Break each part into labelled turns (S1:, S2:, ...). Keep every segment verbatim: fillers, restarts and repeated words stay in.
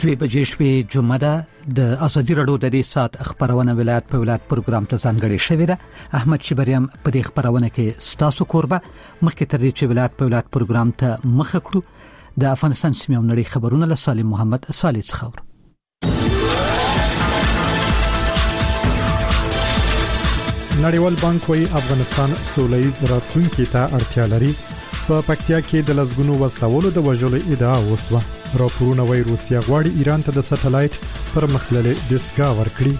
S1: دوی بجې شپې جمعه ده د ازادي رادیو د دې سات خبرونه ولایت په ولایت پروګرام ته ځانګړې شوې ده. احمد شبریم په دې خبرونه کې ستاسو کوربه مخکې تر دې چې ولایت په ولایت پروګرام ته مخ کړو د افغانستان سیمه نړۍ خبرونه له سالم محمد صالح څخه.
S2: نړیوال بانک وايي افغانستان سوله‌ییز راتلونکي ته اړتیا لري. په پکتیا کې د لسګونو وسلوالو د وژلو ادعا وشوه. راپورونه وايي روسیا غواړي ایران ته د سټلایټ پر مخللې دستګاه ورکړي.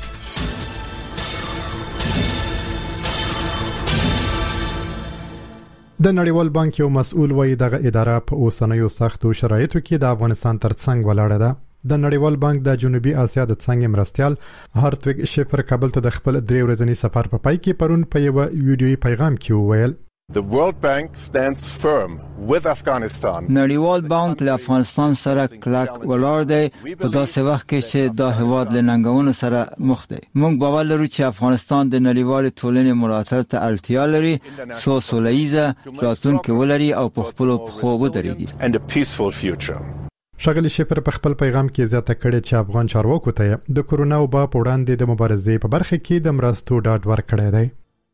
S2: د نړیوال بانک یو مسؤل وايي دغه اداره په اوسنیو سختو شرایطو کې د افغانستان ترڅنګ ولاړه ده. د نړیوال بانک د جنوبي اسیا د څنګه مرستيال هارتویګ شفر کابل ته د خپل درې ورځنی سفر په پای کې پرون په یو ویډیوي پیغام کې وویل
S3: The World Bank stands firm with Afghanistan.
S4: نړیوال بانک له افغانستان سره کلک ولاړ دی په داسې وخت کې چې دا هیواد له ننګونو سره مخ دی. موږ باور لرو چې افغانستان د نړیوال ټولنې ملاتړ ته اړتیا لري څو سوله‌ییزه راتلونکې ولري او په خپل خو ودرېږي.
S3: And a peaceful future.
S2: شغلی شفر په خپل پیغام کې زیاته کړې چې افغان چارواکو ته د کورونا وبا په وړاندې د مبارزې په برخه کې د مرستو ډاډ ورکړی دی.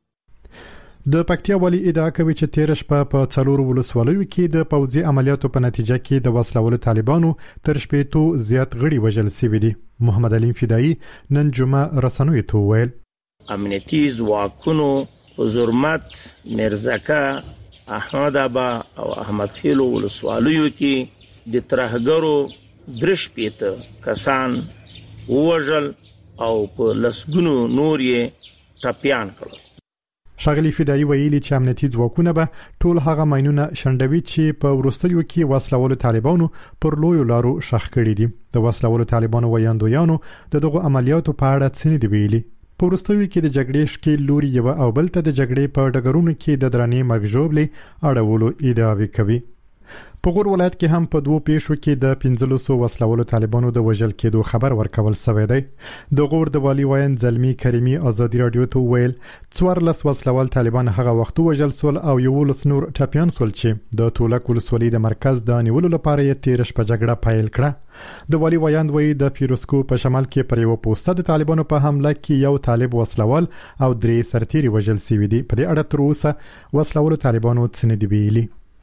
S2: د پکتیا والی ادعا کوي چې تیر شپه په څلورو ولسوالیو کې د پوځي عملیاتو په نتیجه کې د وسلوالو طالبانو تر شپېتو زیات غړي وژل شوي دي. محمد علي فدایي نن جمعه رسنوي ته وویل
S5: امنیتي ځواکونو زرمت مرزکه احمد ابا او احمد خیلو ولسوالیو کې د ترهګرو درش پیته کسان وژل او په لسګونو نور یې ټپيان کړل.
S2: شغلی فدایي ویلي چې امنیتي ځواکونه به ټول هغه ماینونه شندوي چې په ورستیو کې وسلوالو طالبانو پر لویو لارو شخ کړي دي. د وسلوالو طالبانو ویاندویانو د دغه عملیاتو په اړه څه نه دی ویلي. په ورستیو کې د جګړې شکل لوري یو او بل ته د جګړې په ډګرونو کې د درنې مرګجوړلې اړولو ادعاوې کوي. په غور ولایت کې هم په دوه پیښو کې د پنځه سوه وسلوالو طالبانو د وژل کېدو خبر ورکول شوی دی. د غور د والی وایند زلمی کریمی ازادي رادیو ته ویل څوارلس وسلوال طالبان هغه وخت وژل سول او یو لس نور ټپيان سول چې د تولک ولسوالۍ د مرکز د نیولو لپاره یې تیر شپه جګړه پیل کړه. د والی وایند وایي د فیروسکو په شمال کې پر یو پوسټ د طالبانو په حمله کې یو طالب وسلوال او درې سرتیري وژل شوي دي. په دې اړه تر اوسه وسلوالو طالبانو څه نه دی ویلي.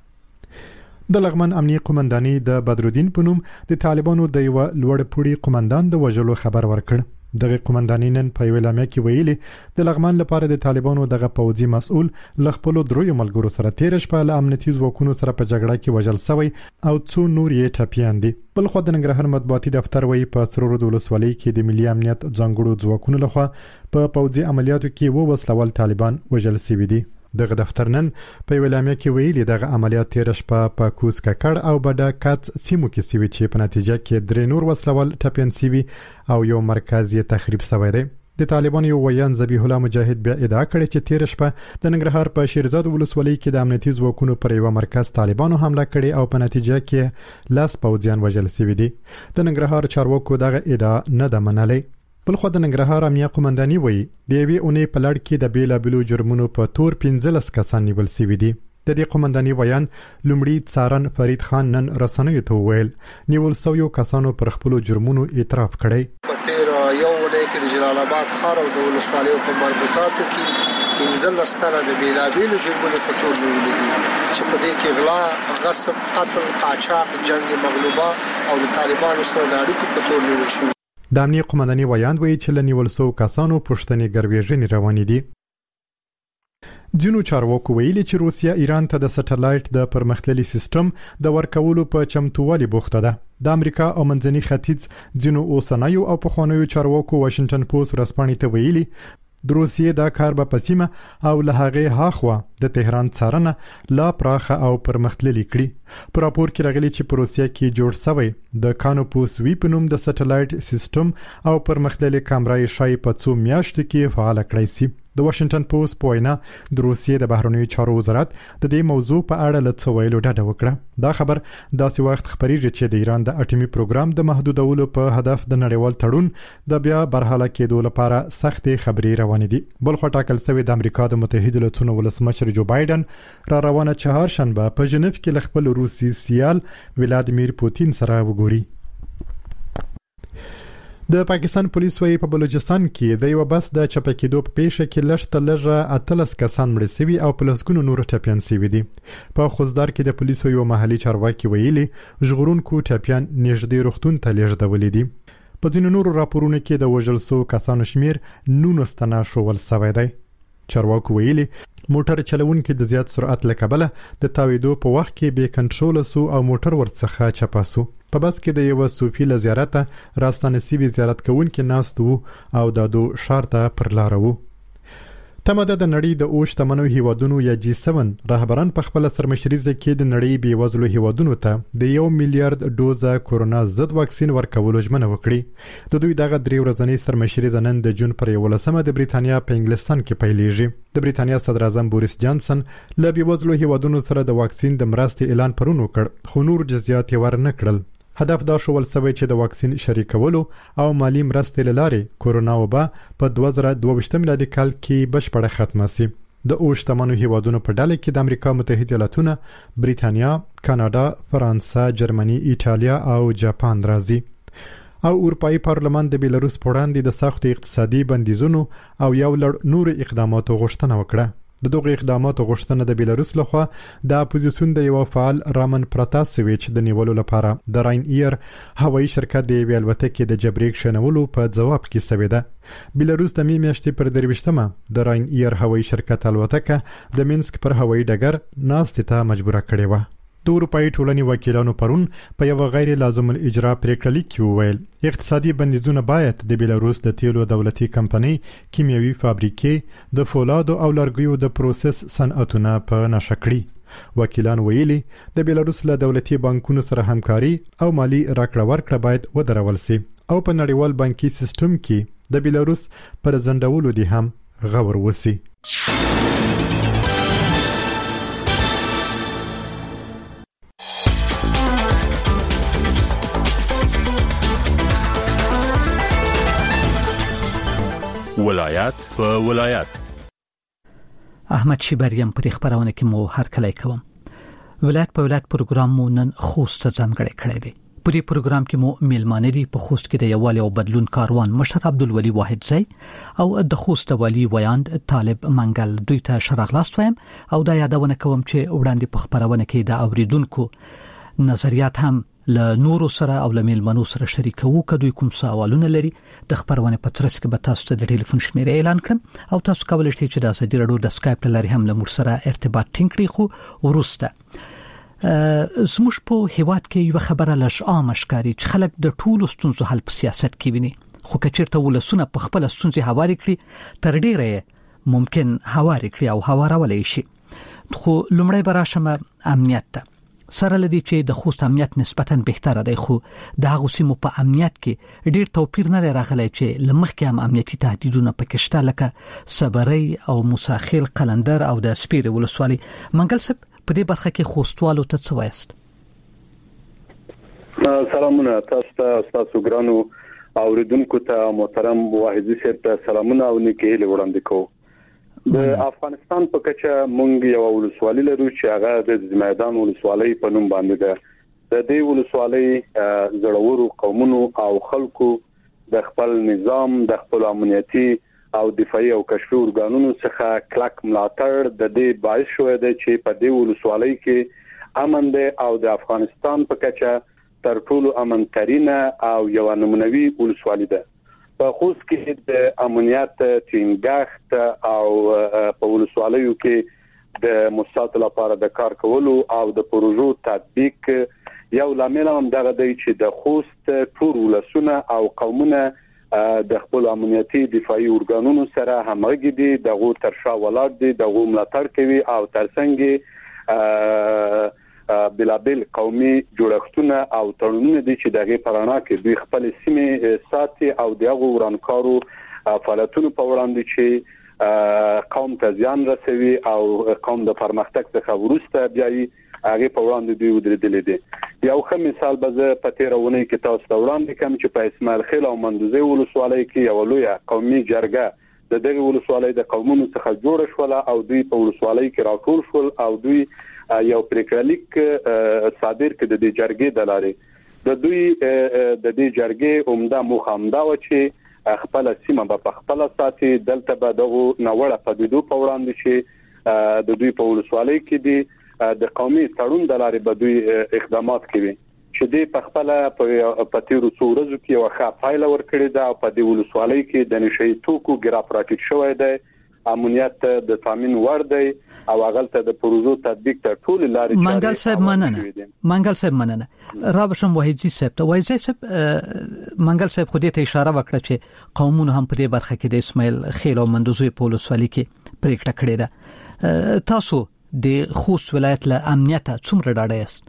S2: د لغمان امنیه قومنداني د بدرالدین په نوم د طالبانو د یو لوړ پوړي قومندان د وژلو خبر ورکړ. دغه قومنداني نن په ویلامه کې ویلي د لغمان لپاره د طالبانو دغه پوځي مسؤل لخپل دروي ملګرو سره تیر شپه له امنیتي ځواکونو سره په جګړه کې وژل شوی او څو نور یې ټپيان دي. بل خو د ننګرهار مطبوعاتي دفتر وایي په سرور د ولسوالۍ کې د ملي امنیت ځانګړو ځواکونو لخوا په پوځي عملیاتو کې و وسلوال طالبان وژل شوي دي. دغه دفتر نن په ویلامه کې ویلي دغه عملیات تیر شپه په کوس ککړ او بډا کات سیمو کې سوي چې په نتیجه کې درې نور وسلوال ټپيان سوي او یو مرکز یې تخریب شوی دی. د طالبانو یو ویان ذبیح الله مجاهد بیا ادعا کړې چې تیر شپه د ننګرهار په شیرزاد ولسوالۍ کې د امنیتي ځواکونو پر یو مرکز طالبانو حمله کړې او په نتیجه کې لاس پوځیان وژل شوي دي. د ننګرهار چارواکو دغه ادعا نه ده منلې. بل خو د ننګرهار امنیه قومنداني وایي د یوې اونۍ په لړ کې د بیلابلو جرمونو په تور پنځلس کسان نیول شوي دي. د دې قومنداني بیان لومړی څارن فرید خان نن رسنیو ته وویل نیول شویو کسانو پر خپل جرمونو اعتراف کړی.
S6: په تیر یو اونۍ کې د جلال آباد ښار او د ولسوالیو په مربوطاتو کې پنځلس تنه د بیلابلو جرمونو په تور نیولي دي چې په دې کې غلا، غصب، قتل، قاچاق، جنگ مغلوبه او د طالبانو سره د اړیکو په تور نیول شوي.
S2: د امنیه قومنداني ویاند وایي چې لنیول سو کسانو پښتنې ګرویژنې روانې دي. ځینو چارواکو ویلي چې روسیا ایران ته د سټلایټ د پرمختللي سیستم د ورکولو په چمتووالي بوخته ده. د امریکا او منځني ختیځ ځینو اوسنیو او پخوانیو چارواکو واشنگټن پوسټ رسپانې ته ویلي د روسیې دا کار به په سیمه او له هغې هاخوا د تهران څارنه لا پراخه او پرمختللي کړي. په راپور کې راغلي چې په روسیه کې جوړ شوی د کانوپوس وی په نوم د سټلایټ سیستم او پرمختللي کامرای شای په څو میاشتو کې فعال کړی شي. د واشنگټن پوسټ په وینا د روسیې د بهرنیو چارو وزارت د دې موضوع په اړه له څه ویلو ډډه وکړه. دا خبر داسې وخت خبريږي چې د ایران د اټومي پروګرام د محدودولو په هدف د نړیوال تړون د بیا برحاله کېدو لپاره سختې خبرې روانې دي. بل خو ټاکل شوی د امریکا د متحده ایالاتونو ولسمشر جو بایدن را روانه چهارشنبه په ژنیف کې خپل روسي سیال ولادیمیر پوتین سره وګوري. د پاکستان پولیس وايي په بلوچستان کې د یو بس د چپکېدو په پیښه کې لږ تر لږه اتلس کسان مړ شوي او په لسګونو نور ټپيان شوي دي. په خوزدار کې د پولیسو یو محلي چارواکي ویلي ژغورونکو ټپيان نږدې روغتون ته لیږدولي دي. په ځینو نورو راپورونو کې د وژل شوو کسانو شمیر نولس تنه ښوول شوی دی. چارواکو ویلي موټر چلوونکي د زیات سرعت له کبله د تاویدو په وخت کې بې کنټرول سو او موټر ورڅخه چپا سو. په بس کې د یو صوفي له زیارته راستانه سیوی زیارت کوونکي ناست وو او د دو شار ته پر لار وو. تمه ده د نړۍ د اوش تمنو هیوادونو یا جی سبعه رهبران په خپل سرمشريزه کې د نړۍ بیوزلو هیوادونو ته د یو میلیارډ ډوزه کورونا ضد واکسین ورکولو ژمنه وکړي. د دوی دغه درې ورځنی سرمشريزه نن د جون پر یولسمه د بریتانیا په انګلستان کې پیلېږي. د بریتانیا صدر اعظم بوریس جانسن له بیوزلو هیوادونو سره د واکسین د مرستې اعلان پرون وکړ، خو نور جزئیات یې ورنه کړل. هدف دا شول سوی چې د واکسین شریکولو او مالی مرستې لاره کورونا وبا په دوه زره دوه ویشت میلادي کال کې بشپړه ختمه شي. د اوش تمنو هیوادونو په ډله کې د امریکا متحده ایالاتونه، بریتانیا، کاناډا، فرانسه، جرمني، ایټالیا او جاپان راځي. او اروپאי پارلمان د بیلاروس په وړاندې د سخت اقتصادي بندیزونو او یو لړ نور اقداماتو غوښتنه وکړه. د دغه اقداماتو غوښتنه د بیلاروس لخوا د اپوزیسیون د یو فعال رامن پراتاسویچ د نیولو لپاره د راین ایر هوایي شرکت د یوې الوتکې د جبري کښېنولو په ځواب کې شوې ده. بیلاروس د می میاشتې پر درویشتمه د راین ایر هوایي شرکت الوتکه د مینسک پر هوایي ډګر ناستې ته مجبوره کړې وه. د اروپאי ټولنې وکیلانو پرون په یو غیر لازم الاجرا پریکړه لیک کې وویل اقتصادي بندیزونه باید د بیلاروس د تیلو دولتي کمپنۍ، کیمیاوي فابریکې، د فولادو او لرګیو د پروسس صنعتونه په نښه کړي. وکیلان ویلي د بیلاروس له دولتي بانکونو سره همکاري او مالی راکړه ورکړه باید ودرول شي او په نړیوال بانکي سیستم کې د بیلاروس پر ځنډولو دي هم غور وسی.
S7: ولایت په ولایت.
S1: احمد شیبریم په خبرونه کې مو هر کله کوم. ولایت په ولایت پروګرام مو نن خوست ځانګړی کړی دی. په دې پروګرام کې مو میلمانه دي په خوست کې د یووالي او بدلون کاروان مشر عبدالولي واحد زئی او د خوست والی ویاند طالب منګل دوی ته شرغلاست وایم او دا یادونه کوم چې وړاندې په خبرونه کې د اوریدونکو نظریات هم له نورو سره او له میلمنو سره شریکو. کدوې کوم سوالونه لري د خبرونه په ترڅ کې به تاسو ته د ټلیفون شمیره اعلان کړم او تاسو کولای شئ چې د اسدی رادیو د اسکایپ لاري هم له موږ سره ارتباط ټینګ کړئ. خو ورسته زموږ په هیواد کې یو خبره لږ عام ښکاري چې خلک د ټولو ستونزو حل په سیاست کې ویني، خو کچیرته ولسونه په خپل ستونزې هواري کړي تر ډیره ممکن هواري کړي او هوارولای شي. خو لومړی براشمه امنیت ته سره لدی چې د خوست امنیت نسبتاً بهتره دی، خو د هغه سیمو په امنیت کې ډیر توپیر نه راغلی چې لمخکې هم امنیتي تهدیدونه پکې شته لکه صبري او موساخیل، قلندر او د سپیر ولسوالي. منګل صاحب په دې برخه کې خوستوالو ته څه وایست؟
S8: سلامونه تاسو ته، تاسو ګرانو اوریدونکو ته، محترم واحدي صاحب ته سلامونه او نیکه له وړاندې کوم. د افغانستان په کچه مونږ یو ولسوالي لرو چې هغه د میدان ولسوالي په نوم باندې ده. د دې ولسوالي زړورو قومونو او خلکو د خپل نظام، د خپل امنیتي او دفاعي او کشفي ارګانونو څخه کلک ملاتړ د دې باعث شوی دی چې په دې ولسوالي کې امن دی او د افغانستان په کچه تر ټولو امن ترينه او یو نمونوي ولسوالي ده. په خوست کې د امنیت ټینګښت او په ولسوالیو کې د مستقل لپاره د کار کولو او د پروژو تطبیق یو لامل هم دغه دی چې د خوست ټول ولسونه او قومونه د خپل امنیتي دفاعي ارګانونو سره همغږي دي، دغه ترشا ولادت دي، دغه ملاتړ کوي او ترڅنګ بلابل قومي جوړښتونه او تړونونه دي چې دغه پرانا کې دوی خپل سیمه ساتي او دغه ورانکارو فعالیتونو په وړاندې چې قوم ته ځان رسوي او قوم د پرمختګ څخه ورسته بیاي هغه په وړاندې دوی ودرېدل دي. یو ښه مثال به زه په تیرونه کې تاسو ته وړاندې کوم چې په اسماعیل خیل او مندوزي ولسوالۍ کې یو لوی قومي جرګه د دغه ولسوالۍ د قومونو څخه جوړ شول او دوی په ولسوالۍ کې راټول شول او دوی یو پریکړلیک صادر کړ د جرګې د لارې د دوی د دې جرګې عمده مخامدا و چې خپل سیمه په خپل ساتي دلته به دغه نوړه پدیدو په وړاندې چې د دوی په ولسوالۍ کې دي د قومي تړون د لارې به دوی اقدامات کوي چې دې په خپل په تیرو څو ورځو کې یو ښه فایل ورکړی دا په دې ولسوالۍ کې د نشي توکو ګراف راکټ شوی دی امنیت د تامین ور دی او هغه د پروژو تطبیق ته ټول لارې
S1: منګل صاحب مننه منګل صاحب مننه رابشم وحیدی صاحب ته وایي صاحب منګل صاحب خو دې ته اشاره وکړه چې قومونه هم په دې برخه کې د اسماعیل خیل او مندوزوی په ولسوالۍ کې پریکړه کړې ده تاسو د خوست ولایت له امنیت څومره ډاډه یاست؟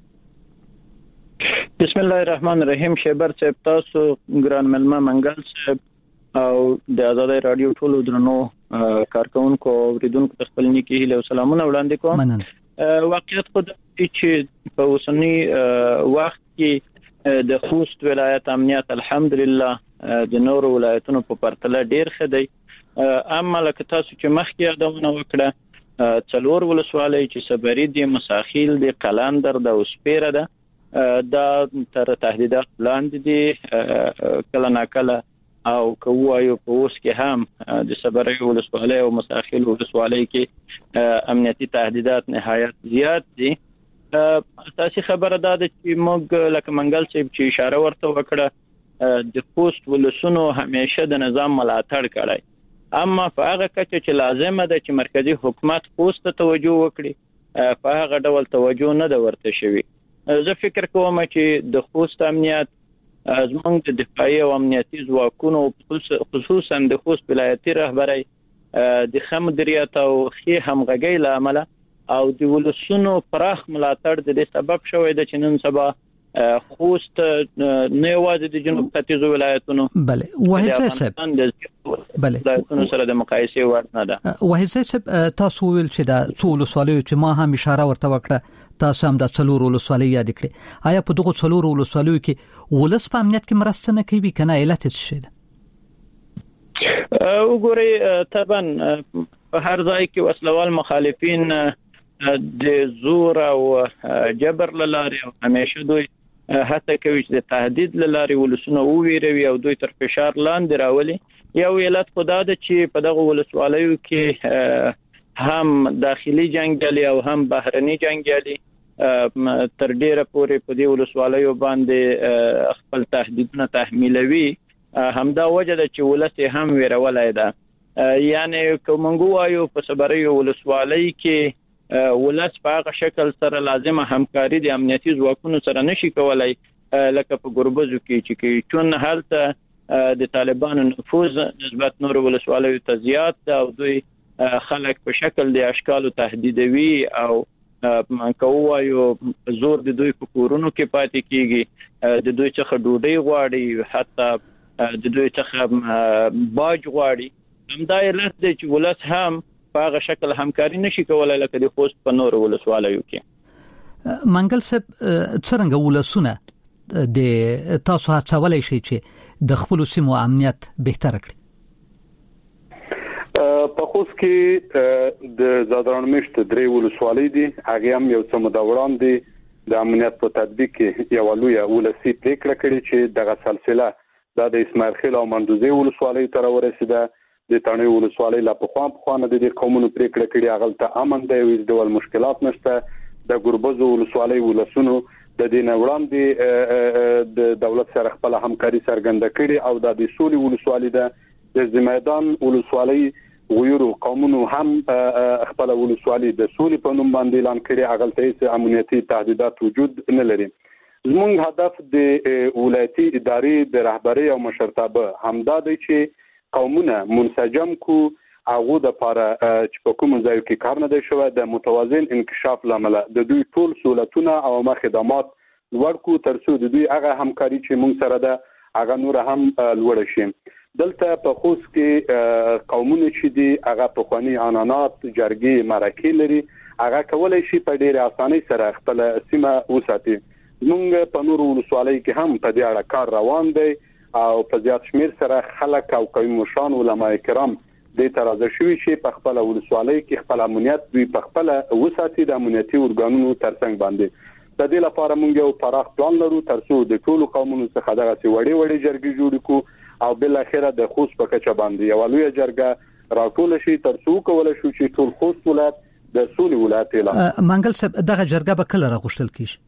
S9: بسم الله الرحمن الرحیم. شیبر صاحب تاسو ګران ملما منګل صاحب او د آزادۍ رادیو ټولو درنو کارکونکو او ریډونکو ته خپل نیکی هیله او سلامونه وړاندې کوم. واقعیت خو چې په اوسنی وخت کې د خوست ولایت امنیت الحمدلله د نورو ولایتونو په پرتله ډیر ښه دی. اما لکه تاسو چې مخکې یادونه وکړه څلور ولسوالۍ چې صبري دي، مساخیل دي، قلندر د اوسپیره ده دا تر تهدیدات لاندې دي کله ناکله او کوایو په اوس کې هم د صبري ولسوالۍ او مساخیل ولسوالۍ کې امنیتي تهدیدات نهایت زیات دي. اساسي خبره ده چې موږ لکه منګل صاحب چې اشاره ورته وکړه د خوست ولسونو همیشه د نظام ملاتړ کړی، اما په هغه کچه چې لازمه ده چې مرکزی حکومت خوست ته توجه وکړي په هغه ډول توجه نه ده ورته شوی. زه فکر کوم چې د خوست امنیت زموږ د دفاعي او امنیتي ځواکونو خصوصا د خوست ولایتي رهبرۍ د خمدریت او خې همغږۍ له امله او د ولسونو پراخ ملاتړ د دې سبب شوی د چې نن سبا خوست نه یوازې د جنوب ختیځو ولایتونو
S1: بله وحید صاحب بله
S9: ولایتونو سره د مقایسې وړ نه ده.
S1: وحید صاحب تاسو ویل چې د څو ولسوالیو چې ما هم اشاره ورته وکړه تاسو هم د څلور ولسوالۍ یاد کړې، آیا په دغه څلور ولسوالیو کې ولس په امنیت کې مرسته نه کوي کنه علت څه شي ده؟
S9: وګورئ طبعا په هر ځای کې وسلوال مخالفین د زور او جبر لاري او همیشه دوی هڅه کوي چې د تهدید لاري ولسونه وویروي او دوی تر فشار لاندې راولي. یو علت خدا ده چې په دغه ولسوالیو کې هم داخلي جنگیالي او هم بهرني جنگیالي تر ډیره پورې په دې ولسوالیو باندې خپل تهدیدونه تحمیلوي. همدا وجه ده چې ولس هم ویرولای ده. یعنی کومنګو وایو په صبري ولسوالۍ کې ولس په هغه شکل سره لازمه همکاري د امنیتي ځواکونو سره نشي کولای لکه په ګربزو کې چې چون هلته د طالبانو نفوذ نسبت نور ولسوالیو ته زیات او دوی خلک په شکل د اشکالو تهدیدوي او کوایو زور د دوی په کورونو کې پاتې کیږي، د دوی څخه ډوډۍ غواړي، حتی د دوی څخه باج غواړي. همدا علت دی چې ولس هم په هغه شکل همکاري نشي کولای لکه د خوست په نور ولسوالیو کې.
S1: منګل صاحب څنګه ولسونه د تاسو هڅولای شي چې د خپل سیمو امنیت بهتر کړي؟
S8: په خوست کې د زادران مشت درې ولسوالۍ دي، هغه هم یو څه مدوران دي د امنیت په تطبیق کې یو لوی ولسی پریکړه کړې چې دغه سلسله د اسماعیل خیل او مندوزي ولسوالۍ تر ورسېده. د تڼیو ولسوالۍ لا په خوان په خوانه د دې قومونو پریکړه کړې هغه ته امن دی، هیڅ ډول مشکلات نشته. د ګربزو ولسوالۍ ولسونو د دې نه وړاندې د دولت سره خپل همکاري څرګنده کړې او د سولې ولسوالۍ ده. د زمیدان ولسوالۍ غویرو قومونو هم خپل ولسوالۍ د سولې په نوم باندې اعلان کړي، هغه ته هیڅ امنیتي تهدیدات وجود نه لري. زموږ هدف د ولایتي ادارې د رهبرۍ او مشرتابه همدا دی چې قومونه منسجم کو هغه د لپاره چې په کوم ځای کې کار نه دی شوی د متوازن انکشاف لامل د دوی ټول سہولتونه او خدمات ورکو ترڅو د دوی هغه همکاري چې موږ سره ده هغه نور هم لوړ شي. دلته په خوست کې قومونه چې دي هغه په خواني عنانات جرګي مرکې لري، هغه کولای شي په ډېر اسانۍ سره خپل سیمه وساتي. موږ په نورو ولسوالۍ کې هم په دې اړه کار روان دی او په زیات شمیر سره خلک او قومي مشران علما کرام د ترازه شوی شي په خپل ولسوالۍ کې خپل امنیت دوی په خپل وساتي د امنیتي ارګانونو ترڅنګ باندې. د دې لپاره موږ یو پراخ پلان لرو ترڅو د ټولو قومونو څخه دغه سی وړي وړي جرګې جوړ کړو او بل اخره د خوست په کچه باندې یو لوی جرګه راټول شي ترڅو کول شي چې ټول خوست ولایت د سولې ولایت اعلان
S1: منګل صاحب دغه جرګه به کله راغوښتل کیږي؟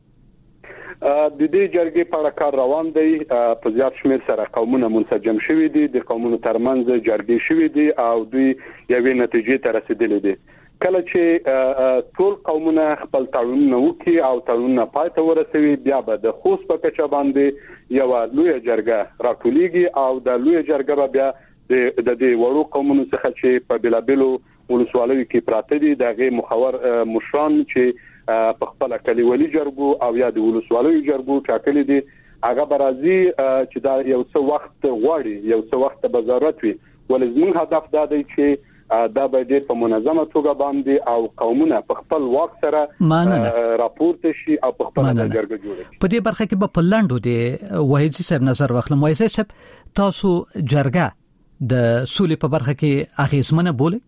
S8: د دې جرګې په اړه کار روان دی په زیات شمېر سره قومونه منسجم شوي دي د قومونو ترمنځ جرګې شوي دي او دوی یوې نتیجې ته رسیدلي دي کله چې ټول قومونه خپل تړونونه وکړي او تړونونه پای ته ورسوي بیا به د خوست په کچه باندې یو لوی جرګه راټولېږي او د لوی جرګه بیا د دې وړو قومونو څخه چې په بلابلو ولسوالیو کې پراته دي دغه مخور مشران چې په خپل کلیوالي جرګو او یا د ولسوالیو جرګو ټاکلي دي هغه برازي چې دا یو څه وخت غواړي یو څه وخت به ضرورت وي ولې زموږ هدف دا دی چې دا به د په منظمه توګه باندې او قومونه په خپل واک سره راپورته شي او په خپل جرګه جوړ شي.
S1: په دې برخه کې به پلانډو دی وایي صاحب نظر واخلم وایي صاحب تاسو جرګه د سولې په برخه کې اغیزمنه بوله؟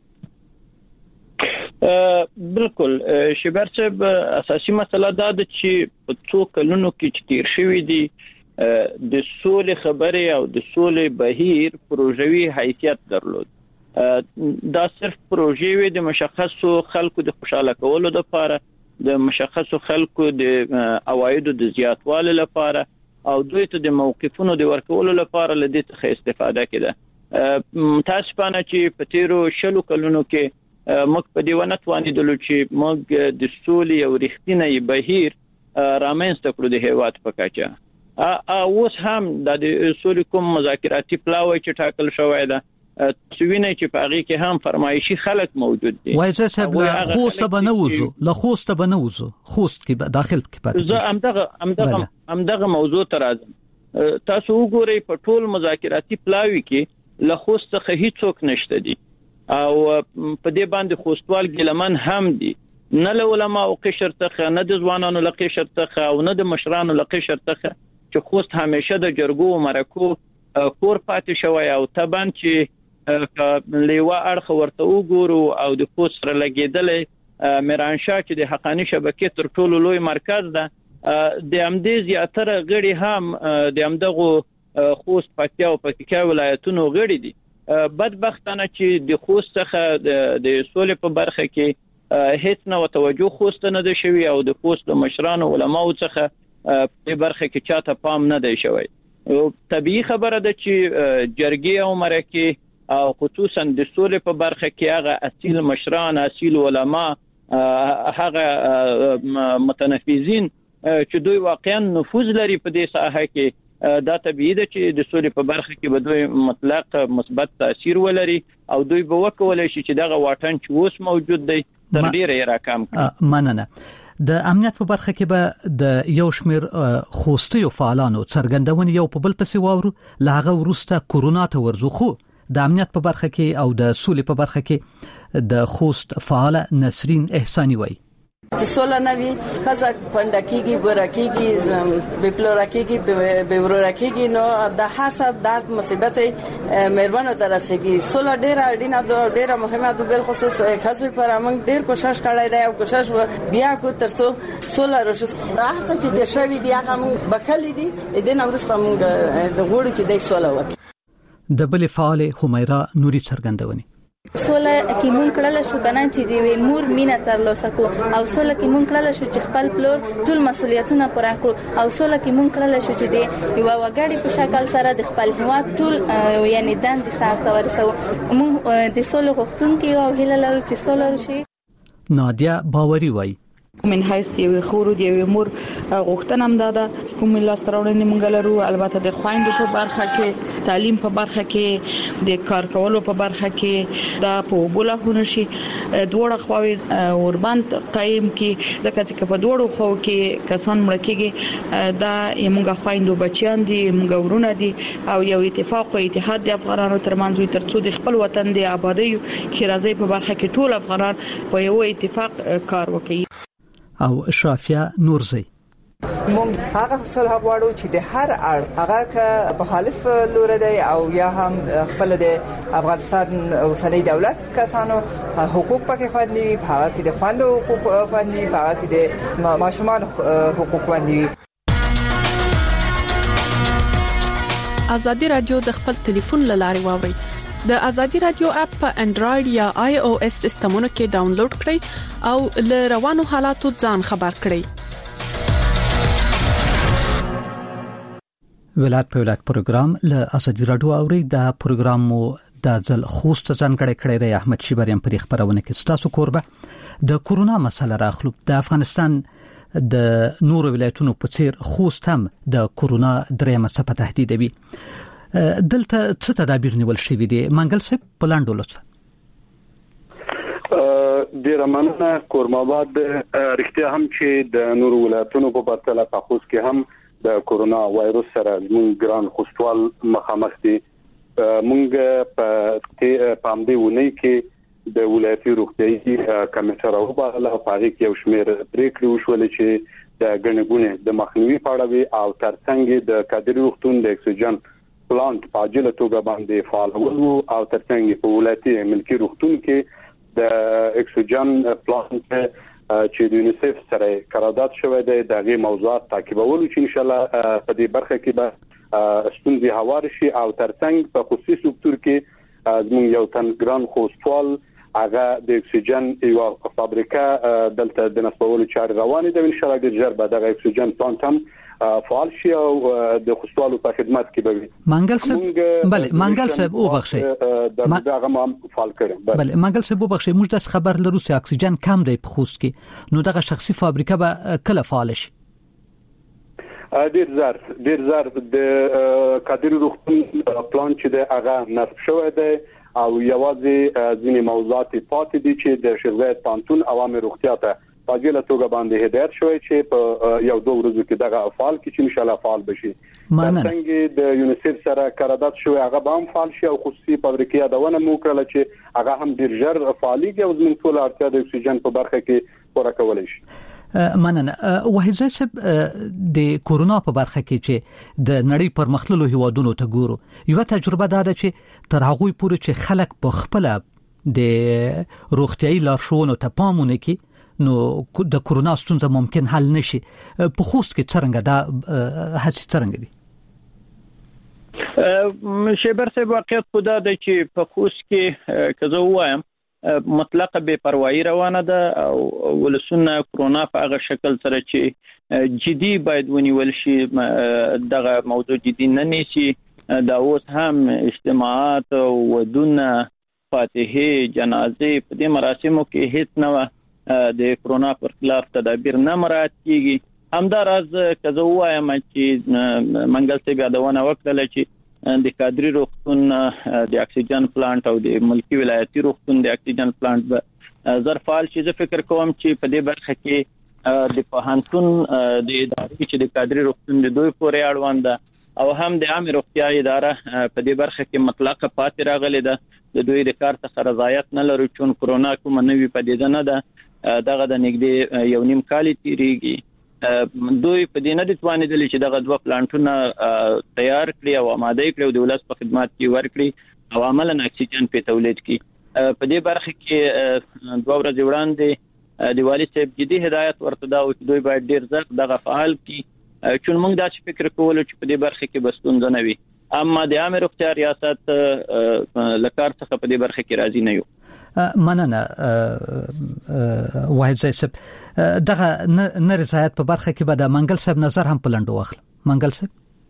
S9: بالکل شبر صاحب اساسي مسله دا ده چې په څو کلونو کې چې تیر شوی دي د سولې خبرې او د سولې بهیر پروژوي حیثیت درلود. دا صرف پروژې وي د مشخصو خلکو د خوشاله کولو لپاره د مشخصو خلکو د عوایدو د زیاتوالي لپاره او دوی ته د موقفونو د ورکولو لپاره لدې څخه استفاده کړه. تاسو پانه چې په تیرو شلو کلونو کې موږ په دې ونه توانیدلو چې موږ د سولې او رښتینی بهیر رامنځته کړو د هیواد په کچه اوس هم د سولې کوم مذاکراتي پلاوی چې ټاکل شوی ده سوینه چې په هغه کې هم فرمایشي خلک موجود دي.
S1: وایي صاحب له خوست به نه وځو له خوست به نه وځو خوست کې داخل کې پاتې
S9: زه همدغه همدغه همدغه موضوع تر راځم. تاسو وګورئ په ټول مذاکراتي پلاوی کې له خوست څخه هیڅوک نشته دي او په دې باندې خوستوال ګلمن هم دي نه له علماء او قشر څخه نه د ځوانانو له قشر څخه او نه د مشرانو له قشر څخه چې خوست همیشه د جرګو او مرکو کور پاتې شوی او تبان چې لیوا اړخ ورته وګورو او د خوست سره لګیدلې میرانشاه چې د حقانی شبکې تر ټولو لوی مرکز ده د امدې زیاتره غړي هم د امدغه خوست پکتیا او پکتیکا ولایتونو غړي دي. بدبختانه چې د خوست څخه د سولې په برخه کې هیڅ نو توجه خوست نه ده شوی او د خوست مشرانو علماو څخه په برخه کې چاته پام نه دی شوی. طبيعي خبره ده چې جرګې او مرکې او خصوصا د سولې په برخه کې هغه اصیل مشران اصیل علما هغه متنفذین چې دوی واقعا نفوذ لري په دې ساحه کې دا طبيعي ده چې د سولې په برخه کې به دوی مطلق مثبت تاثیر ولري او دوی به وکولای شي چې دغه واټن چې اوس موجود دی تر ډیره راکم کړي.
S1: مننه. د امنیت په برخه کې به د یو شمیر خوستي فعالانو څرګندونې یو په بل پسې واورو لاغه ورسته کورونا ته ورزو خو د امنیت په برخه کې او د سولې په برخه کې د خوست فعال نسرین احسانی وایي
S10: چې سوله نوي خزه پندکیږي ګورکیږي بپلورکیږي بورورکیږي نو د هر څه درد مصیبت مهربانو ترسيږي سوله ډیره اړینه ده ډیره مهمه ده بل خصوص خزه پر موږ ډیر کوشش کړی دی او کوشش بیا کو ترڅو سوله راشي راځي چې د شوی دی هغه موږ بکلی دي د نورسته موږ د غوړي چې د سوله وکړي.
S1: د بل فعال همیرا نوري څرګندونې
S11: سوله کې مونږ کړل شو کنه چې دی مور مینا ترلاسه کو او سوله کې مونږ کړل شو چې خپل پلور ټول مسولیتونه پوره کړو او سوله کې مونږ کړل شو چې دی یو وګړي په شکل سره د خپل هیواد ټول یعنی دند سره ورسو مونږ د سوله غوښتونکو او هیله لرو چې سوله راشي.
S1: نادیا باوري وایي
S12: من حیث دی خورو دی مور غوښتنه هم داده چې کوم لاسترونه مونږ لرو البته د خويندو په برخه کې تعلیم په برخه کې د کار کولو په برخه کې دا په بوله شي دوړه خواوي اوربند قائم کې ځکه چې په دوړو خو کې کسان مړ کېږي دا موږ خويندو بچیان دي موږ ورونه دي او یو اتفاق او اتحاد د افغانانو ترمنځ وي ترڅو د خپل وطن د آبادی کې راځي په برخه کې ټول افغانان په یو اتفاق کار وکړي.
S1: او شافیا نورزی
S13: مونږ هغه صلح غواړو چې د هر اړ هغه ک مخالف لور دی او یا هم خپل د افغانستان اوسنۍ دولت کسانو حقوق پکې خوندي وي، هغه کې د خوندو حقوق خوندي وي، هغه کې د ماشومان حقوق خوندي وي.
S14: ازادي رادیو د خپل ټلیفون لارې واوري. د ازادي رادیو اپ په انډراید یا آی او اس سیستمونو کې ډاونلوډ کړئ او له روانو حالاتو ځان خبر کړئ.
S1: ولایت په ولایت پروګرام له ازادي رادیو اوري. دا پروګرام مو د ځل خوست ځانګړی کړی دی. احمد شیبریم په خبرونه کې ستاسو کوربه د کورونا مسله راخلو. د افغانستان د نور ولایتونو په څیر خوست هم د کورونا درېمه څپه تهدیدوي. دلته څه تدابیر نیول شوي دي؟ منګل صاحب په لاندو لطفا.
S8: د رمانه کورماباد رښتیا هم چې د نور ولایتونو په پرتله په خوست کې هم د کورونا وایروس سره موږ ګران خوستوال مخامخ دي. موږ په پامدې ونی کې د ولایتي روغتيایي کمیټه راوباله په هغه کې یو شمېر پریکړې وشولې چې د غنګونه د مخنیوي په اړه او ترڅنګ د کادري روغتون د اکسیجن پلانټ په اجل توګه باندې فعال وو او ترڅنګ په ولایتي ملکي روغتون کې د اکسیجن پلانټ چې د یونیسف سره قرارداد شوی دی دغه موضوعات تعقیبول چې ان شاء الله په دې برخه کې به ستونزې هوار شي او ترڅنګ په خصوصي سکتور کې زموږ یو تن ګران خوستوال هغه د اکسیجن یو فابریکه دلته د نسبولو چارې روانې ده. ان شاء الله د جربه د اکسیجن پلانټ هم فعال شي او د خوستوالو په خدمت کې به وي.
S1: منګل صاحب بله منګل صاحب او بخشي
S8: دغه هم فعال کړم.
S1: بله منګل صاحب او بخشي موږ د خبر لرو چې اکسیجن کم دی په خوست کې، نو دغه شخصي فابریکه به کله فعال شي؟
S8: ډیر زر ډیر زر د کادري روغتون پلان چې د هغه نصب شوی دی او یوازې ځینې موضوعات پاتې دي چې د شرایط پانتون عوامي روغتیا ته پاجله توګه باندې هدایت شوی چې په یو دوه ورځو کې دغه فعال کې چې ان شاء الله فعال بشي. څنګه د یونیسف سره قرارداد شوی هغه به هم فعال شي او خصوصي فابریکې دونه مو کړل چې هغه هم ډیر ژر فعاليږي او زموږ ټول اړتیا د اکسیجن په برخه کې پوره کولای شي.
S1: مننه. وحید صاحب د کورونا په برخه کې چې د نړۍ پرمختللو هیوادونو ته ګورو، یو تجربه ده چې تر هغه پورې چې خلک په خپل د روغتيایي لارښوونو ته پامونه کوي نو د کورونا ستونزه ممکن حل نشي. په خوست کې څنګه دا هڅې څنګه دي؟
S9: شیبر صاحب واقعیت خدا د چې په خوست کې کزه وایم مطلق بے پروايي روانه ده او ولسونه کورونا په هغه شکل سره چې جدي باید ونیول شي دغه موضوع جدي نه نیسي. دا اوس هم اجتماعات او ودونه فاتحه جنازې په دې مراسمو کې هیڅ نه د کورونا پر خلاف تدابیر نه مراعات کیږي. همداراز کزه وایم چې منګل صاحب یادونه وکړه چې د کادري روغتون د اکسیجن پلانټ او د ملکی ولایتي روغتون د اکسیجن پلانټ به زر فعال شي. زه فکر کوم چې په دې برخه کې د پوهنتون د ادارې چې د کادري روغتون د دوی پورې اړوند او هم د عامه روغتیا اداره په دې برخه کې مطلقه پاتې راغلي ده. د دوی د کار څخه رضایت نه لري چې کورونا کوم نوې پدیده نه ده. دغه د نږدې یو نیم کال تیریږي. دوی په دې نه د توانیدل چې دغه دوه پلانټونه تیار کړي او آماده کړي او د ولس په خدمت کې ورکړي او عملاً اکسیجن په تولید کړي. په دې برخه کې دوه ورځې وړاندې د والي صاحب جدي هدایت ورته دا او دوی باید ډیر زر دغه فعال کړي چې موږ دا فکر کوو چې په دې برخه کې بستون نه وي. اما د عامه روغتیا ریاست لکار څخه په دې برخه کې راضي نه یو.
S1: مننه واحد صاحب. دغه نه رضایت په برخه کې به د منګل صاحب نظر هم پلند واخل. منګل صاحب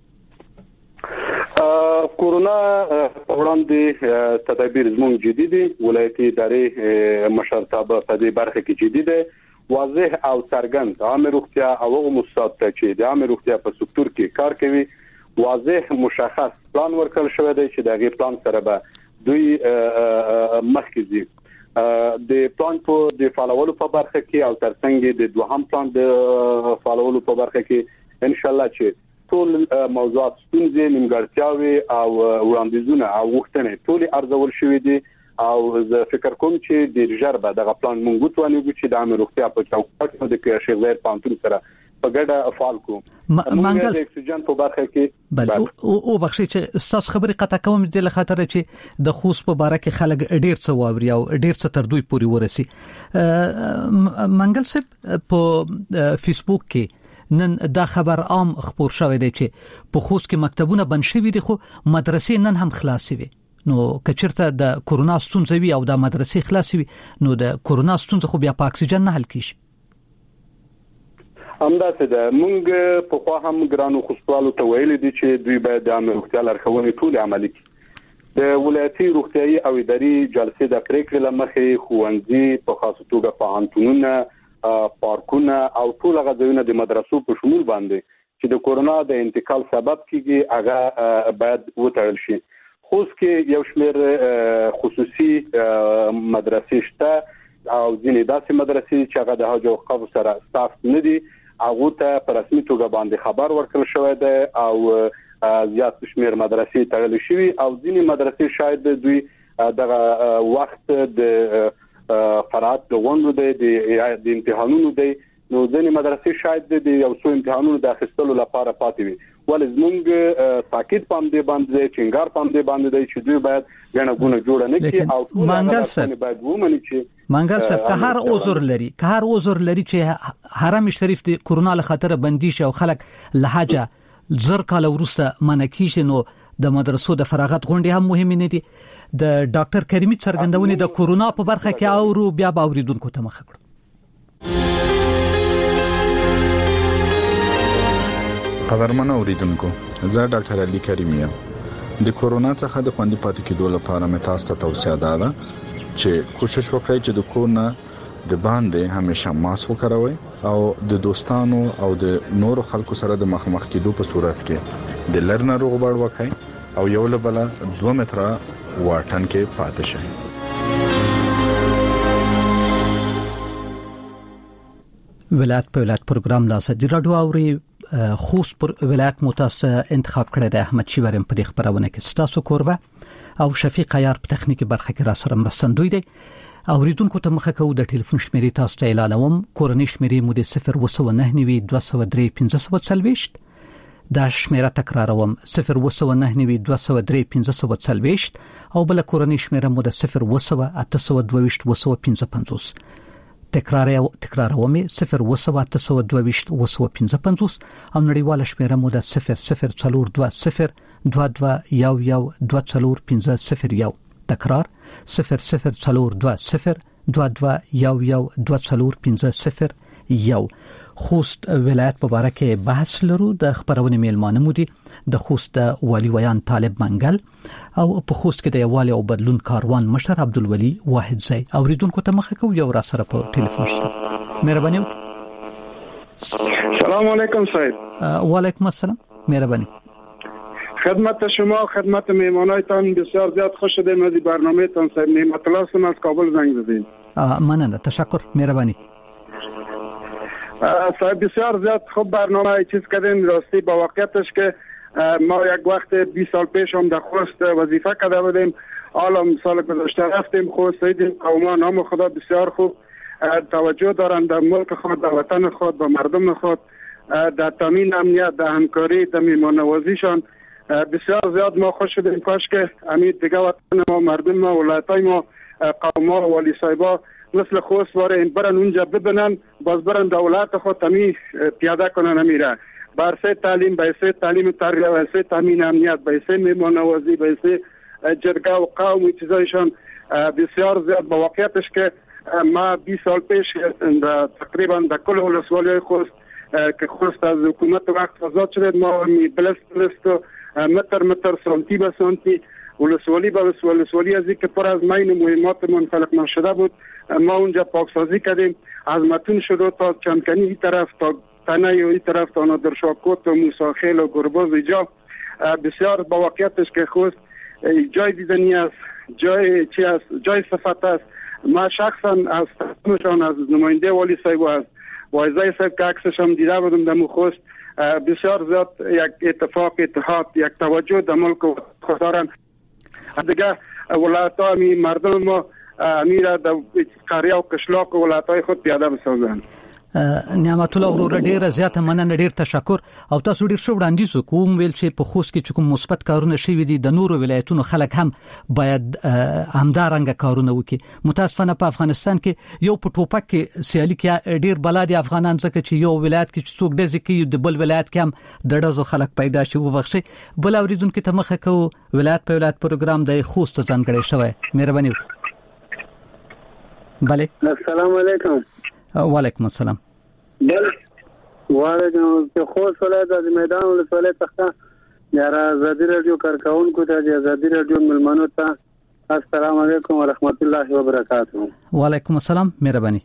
S8: کورونا وړاندې تدابیر زموږ جدي دي. ولایتي ادارې مشرتابه په دې برخه کې جدي دي. واضح او څرګند عامه روغتیا او مؤسسات چې د عامه روغتیا په سکتور کې کار کوي واضح مشخص پلان ورکړل شوی دی چې دغه پلان سره به دوی مخکې دي. د پلان په د فالوولو په برخه کې او ترڅنګ د دوهم پلان د فالوولو په برخه کې ان شاء الله چې ټول موضوعات ستونزې نیمګړتیاوي او وړاندیزونه او وختونه ټول ارزول شوې دي او زه فکر کوم چې د ژر به دغه پلان مونږ توانیږو چې د عامه روغتیا په چوکاټ کې د شیخ زاید پانتون سره په ګډه فعال کوو.
S1: منګل
S8: د اکسیجن په برخه کې
S1: بل او بخښي چې استاد خبري قطع کوم د خاطر چې د خوست په باره کې خلک ډیر څه واوري او ډیر څه تر دوی پوري ورسي. منګل صاحب په فیسبوک کې نن دا خبر عام خبر شوی دی چې په خوست کې مکتبونه بند شوي دي خو مدرسې نن هم خلاصې وي. نو کچرته د کورونا ستونزې وي او د مدرسې خلاصې وي نو د کورونا ستونزې خو بیا په اکسیجن نه حل کیږي.
S8: همداسې ده. موږ په خوا هم ګرانو خوستوالو ته ویل دي چې دوی باید د عامه روغتیا لارښوونې ټول عملي کړي. د ولایتي روغتيایي او اداري جلسې د پریکړې لمخې خوندې په خاصه توګه پوهنتونونه، پارکونه او ټول غځونه د مدرسو په شمول باندې چې د کورونا د انتقال سبب کیږي هغه باید وتړل شي. خوست کې یو شمېر خصوصي مدرسې شته او ځینې داسې مدرسې چې هغه د حج او قف سره ستاف نه دي هغه ته په رسمي توګه باندې خبر ورکړل شوی دی او زیات شمېر مدرسې تړل شوي او ځینې مدرسې شاید دوی دغه وخت د فرات د غونډو د امتحانونو دی نو ځینې مدرسې شاید د یو څو امتحانونو د اخیستلو لپاره پاتې وي. ولې زموږ ساکت پام دی باندې چنګار پام دی باندې دی چې دوی باید غنه ګونه جوړ نه کړي او ټول باید ومني چې
S1: منګل صاحب که هر عذر لري که هر عذر لري چې حرم شریف د کورونا له خاطر بندي شي او خلک لهجه زر کال ورسته منکی شي نو د مدرسو د فراغت غونډې هم مهمه نه دي. د ډاکټر کریمي څرګندونې د کورونا په برخه کې او بیا باوریدونکو ته مخ کړ.
S15: قدرمن اوریدونکو زه ډاکټر علي کریمي یم. د کورونا څخه د خوندي پاتې کېدو لپاره مې تاسو ته توصیه ده چې کوشش وکړئ چې د کورونه د باندې همیشه ماسک وکاروئ او د دوستانو او د نورو خلکو سره د مخامخ کېدو په صورت کې د لرنه روغبړ وکړئ او یو له بل دوه متره واټن کې پاتې شئ.
S1: ولایت په ولایت پروګرام د ازادي راډیو اوري خوست پر ولایت متاسه انتخاب کړی د احمد شیبریم په دې خبرونه کې ستاسو کوربه او شفیق عیار په تخنیکی برخه کې را سره مرستندوی دی. اوریدونکو ته مخه کو د ټلیفون شمیرې تاسو ته اعلانوم. کورنۍ شمیرې مو د صفر وسو نه نیوي دوه سو درې پنځه سو څلويشت دا شمیره تکراروم صفر وسو نه نیوي دوه سو درې پنځه سو څلويشت او بل کورنۍ شمیره مو د صفر وسو اته سو دوه وسو پنځه پنځوس تکرار تکراروم صفر وسو اته سو دوه وسو پنځه پنځوس او نړیواله شمیره مو د صفر صفر څلور دوه صفر دوه دوه یو یو دوه څلور پنځه صفر یو تکرار صفر صفر څلور دوه صفر دوه دوه یو یو دوه څلور پنځه صفر یو. خوست ولایت په اړه کې بحث لرو. د خبرونه میلمانه مو دي د خوست والی ویان طالب منګل او په خوست کې د یووالي او بدلون کاروان مشر عبدالولي واحد زئی. اوریدونکو ته مخه کو یو را سره په ټلیفون شته. مهرباني
S16: سلام علیکم صاحب.
S1: وعلیکم السلام. مهرباني.
S16: خدمت شما خدمت مهمانایتان بسیار زیاد خوش شدم از برنامه تان صاحب. نعمت الله سن از کابل زنگ زدین.
S1: مننه تشکر. مهرباني.
S16: صاحب بسیار زیاد خوب برنامه چیز کردین. راستی با واقعیتش که ما یک وقت بیست سال پیش هم در خوست وظیفه کرده بودیم. حالا سال گذشته رفتیم خوست دیدیم قوما نام خدا بسیار خوب توجه دارند در ملک خود، در وطن خود، به مردم خود، در تامین امنیت، در همکاری، در میهمان‌نوازیشان بسیار زیاد ما خوش شدیم. کاش که امید دیگه وطن ما، مردم ما، ولایتای ما، قوما و ولی صاحبا مثل خوست وارن برن اونجا ببینن، باز برن دولت خود تمی پیاده کنن. امیره برسه تعلیم، برسه تعلیم تربیت، برسه تامین امنیت، برسه میهمان‌نوازی، برسه جرگه و قوم و چیزایشان بسیار زیاد. با واقعیتش که ما بیست سال پیش تقریبا در کل ولسوالی خوست که خوست از حکومت وقت آزاد شد، ما می بلست بلست متر متر سانتی به سانتی ولسوالی به ولسوالی از که پر از مین مهمات منفلق نشده بود ما اونجا پاکسازی کردیم. از متون شد تا چندکنی این طرف تا تنه و این طرف تا نادرشاکوت و موساخیل و گرباز اینجا بسیار با واقعیتش که خوست جای دیدنی است، جای چی است، جای صفت است. ما شخصا از تماشان از نماینده والی صاحب و از وایزای صاحب که عکسش هم دیده بودم در خوست بسیار زیاد یک اتفاق اتحاد یک توجه در ملک و خدارن دیگه ولایت ها می مردم ما میره در قریه و قشلاق و ولایت های خود پیاده بسازن.
S1: نعمت الله ورور ډیر زیاته مننه ډیر تشکر او تاسو ډیر شو وړاندیز کوم ویل چې په خوست کې کوم مثبت کارونه شوي دي د نورو ولایتونو خلک هم باید همدارنګه کارونه وکړي متاسفانه په افغانستان کې یو په ټوپک کې سیالي کې ډیر بلادي افغانان ځکه چې یو ولایت کې څوک د ځکه د بل ولایت کې هم د ډزو خلک پیدا شي وبخښي بل اوریدونکو ته مخه کو ولایت په ولایت پروګرام د خوست ځانګړی شوی مهرباني بله
S16: السلام علیکم
S1: وعلیکم السلام
S16: بل وعلیکم خوست ولایت د میدان ولسوالۍ څخه یاره آزادی رادیو کارکونکو ته د آزادی رادیو ملمنو ته السلام علیکم ورحمت الله وبرکاته
S1: وعلیکم السلام مهرباني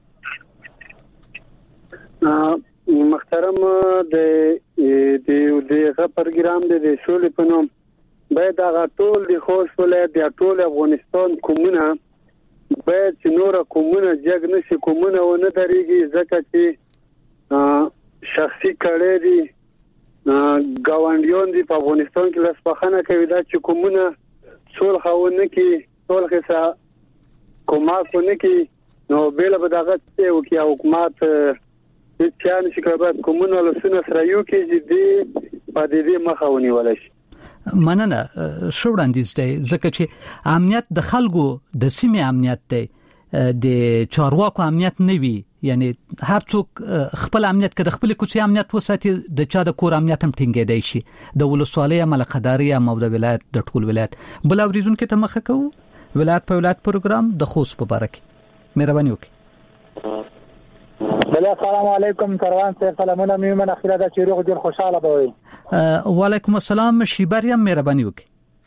S16: محترم د د دغه پروګرام د شولې په نوم باید هغه ټول د خوست ولایت د ټول افغانستان کومونه باید چې نور کومونه جګ نشي کومونه و نه درېږي ځکه چې شخصي کړي دي ګاونډیان دي په افغانستان کې لاس پخنه کوي دا چې کومونه څول خاونه کې څول ښه کومه کې نو بل به دغه څه وکي حکومت چې چانه چې کبه کومونه لسونه سره یو کې دي په دې مخه ونیول شي
S1: مننه شو وړاندیز دی ځکه چې امنیت د خلکو د سیمې امنیت دی د چارواکو امنیت نه وي یعنی هر څوک خپل امنیت کړي خپل کوڅې امنیت وساتي د چا د کور امنیت هم ټینګې دی شي د ولسوالۍ ملقداري او د ولایت د ټول ولایت بل اوریدونکو ته مخه کو ولایت په ولایت پروګرام د خوست په باره کې مهرباني وکړئ
S17: بله السلام علیکم کاروان صاحب سلامونه میمن اخیره د چیرغ جوړ خوشاله بوي
S1: وعلیکم السلام شیبریم مهرباني وکړئ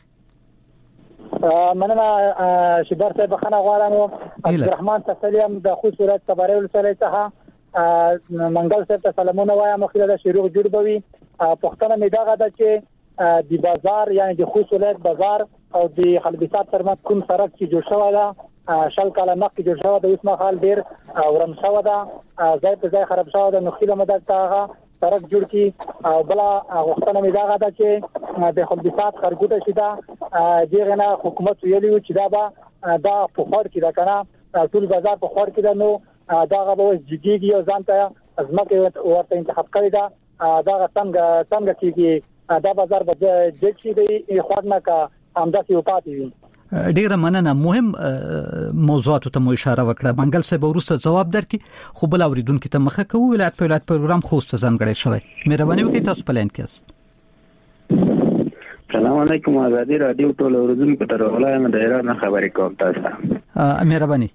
S17: مننه شیبر صاحب بخنه غواړم عبدالرحمن تسلیم د خوست ولایت تبارې ولسوالۍ څخه منګل صاحب ته سلامونه وایم اخیره د چیرغ جوړ بوي پښتنه می دغه د چې د بازار یعنی د خوست ولایت بازار او د خلبسات ترمنځ کوم سړک چې جوړ شوی دا شل کاله مخکې جوړ شوی د اوس مهال ډیر ورم شوی دا ځای په ځای خراب شوی د نخیله مدد ته سړک جوړ کی او بل وختونه می دغه دا چې د خلبسات خرګوټه شي دا دغه نه حکومت ویلی چې دا به دا په خور کې دا کنه ټول بازار په خور کې دا نو داغه به جګیږي او ځانته ازمکه ورته انتخاب کړی دا دا څنګه څنګه کیږي دا بازار به جګ شي دی خورنه کا همداسې وپاتې وي
S1: ډیره مننه مهم موضوعات ته مو اشاره وکړه منګل صاحب ورسته جواب درکې خو بل اوریدونکو ته مخه کوو ولایت په ولایت پروګرام خوست ځانګړی شوی مهرباني وکړئ تاسو په لاین کې یاست
S18: السلام علیکم آزادی رادیو ټول اوریدونکو ته راغلایم د ایران خبرې کوم تاسو
S1: مهرباني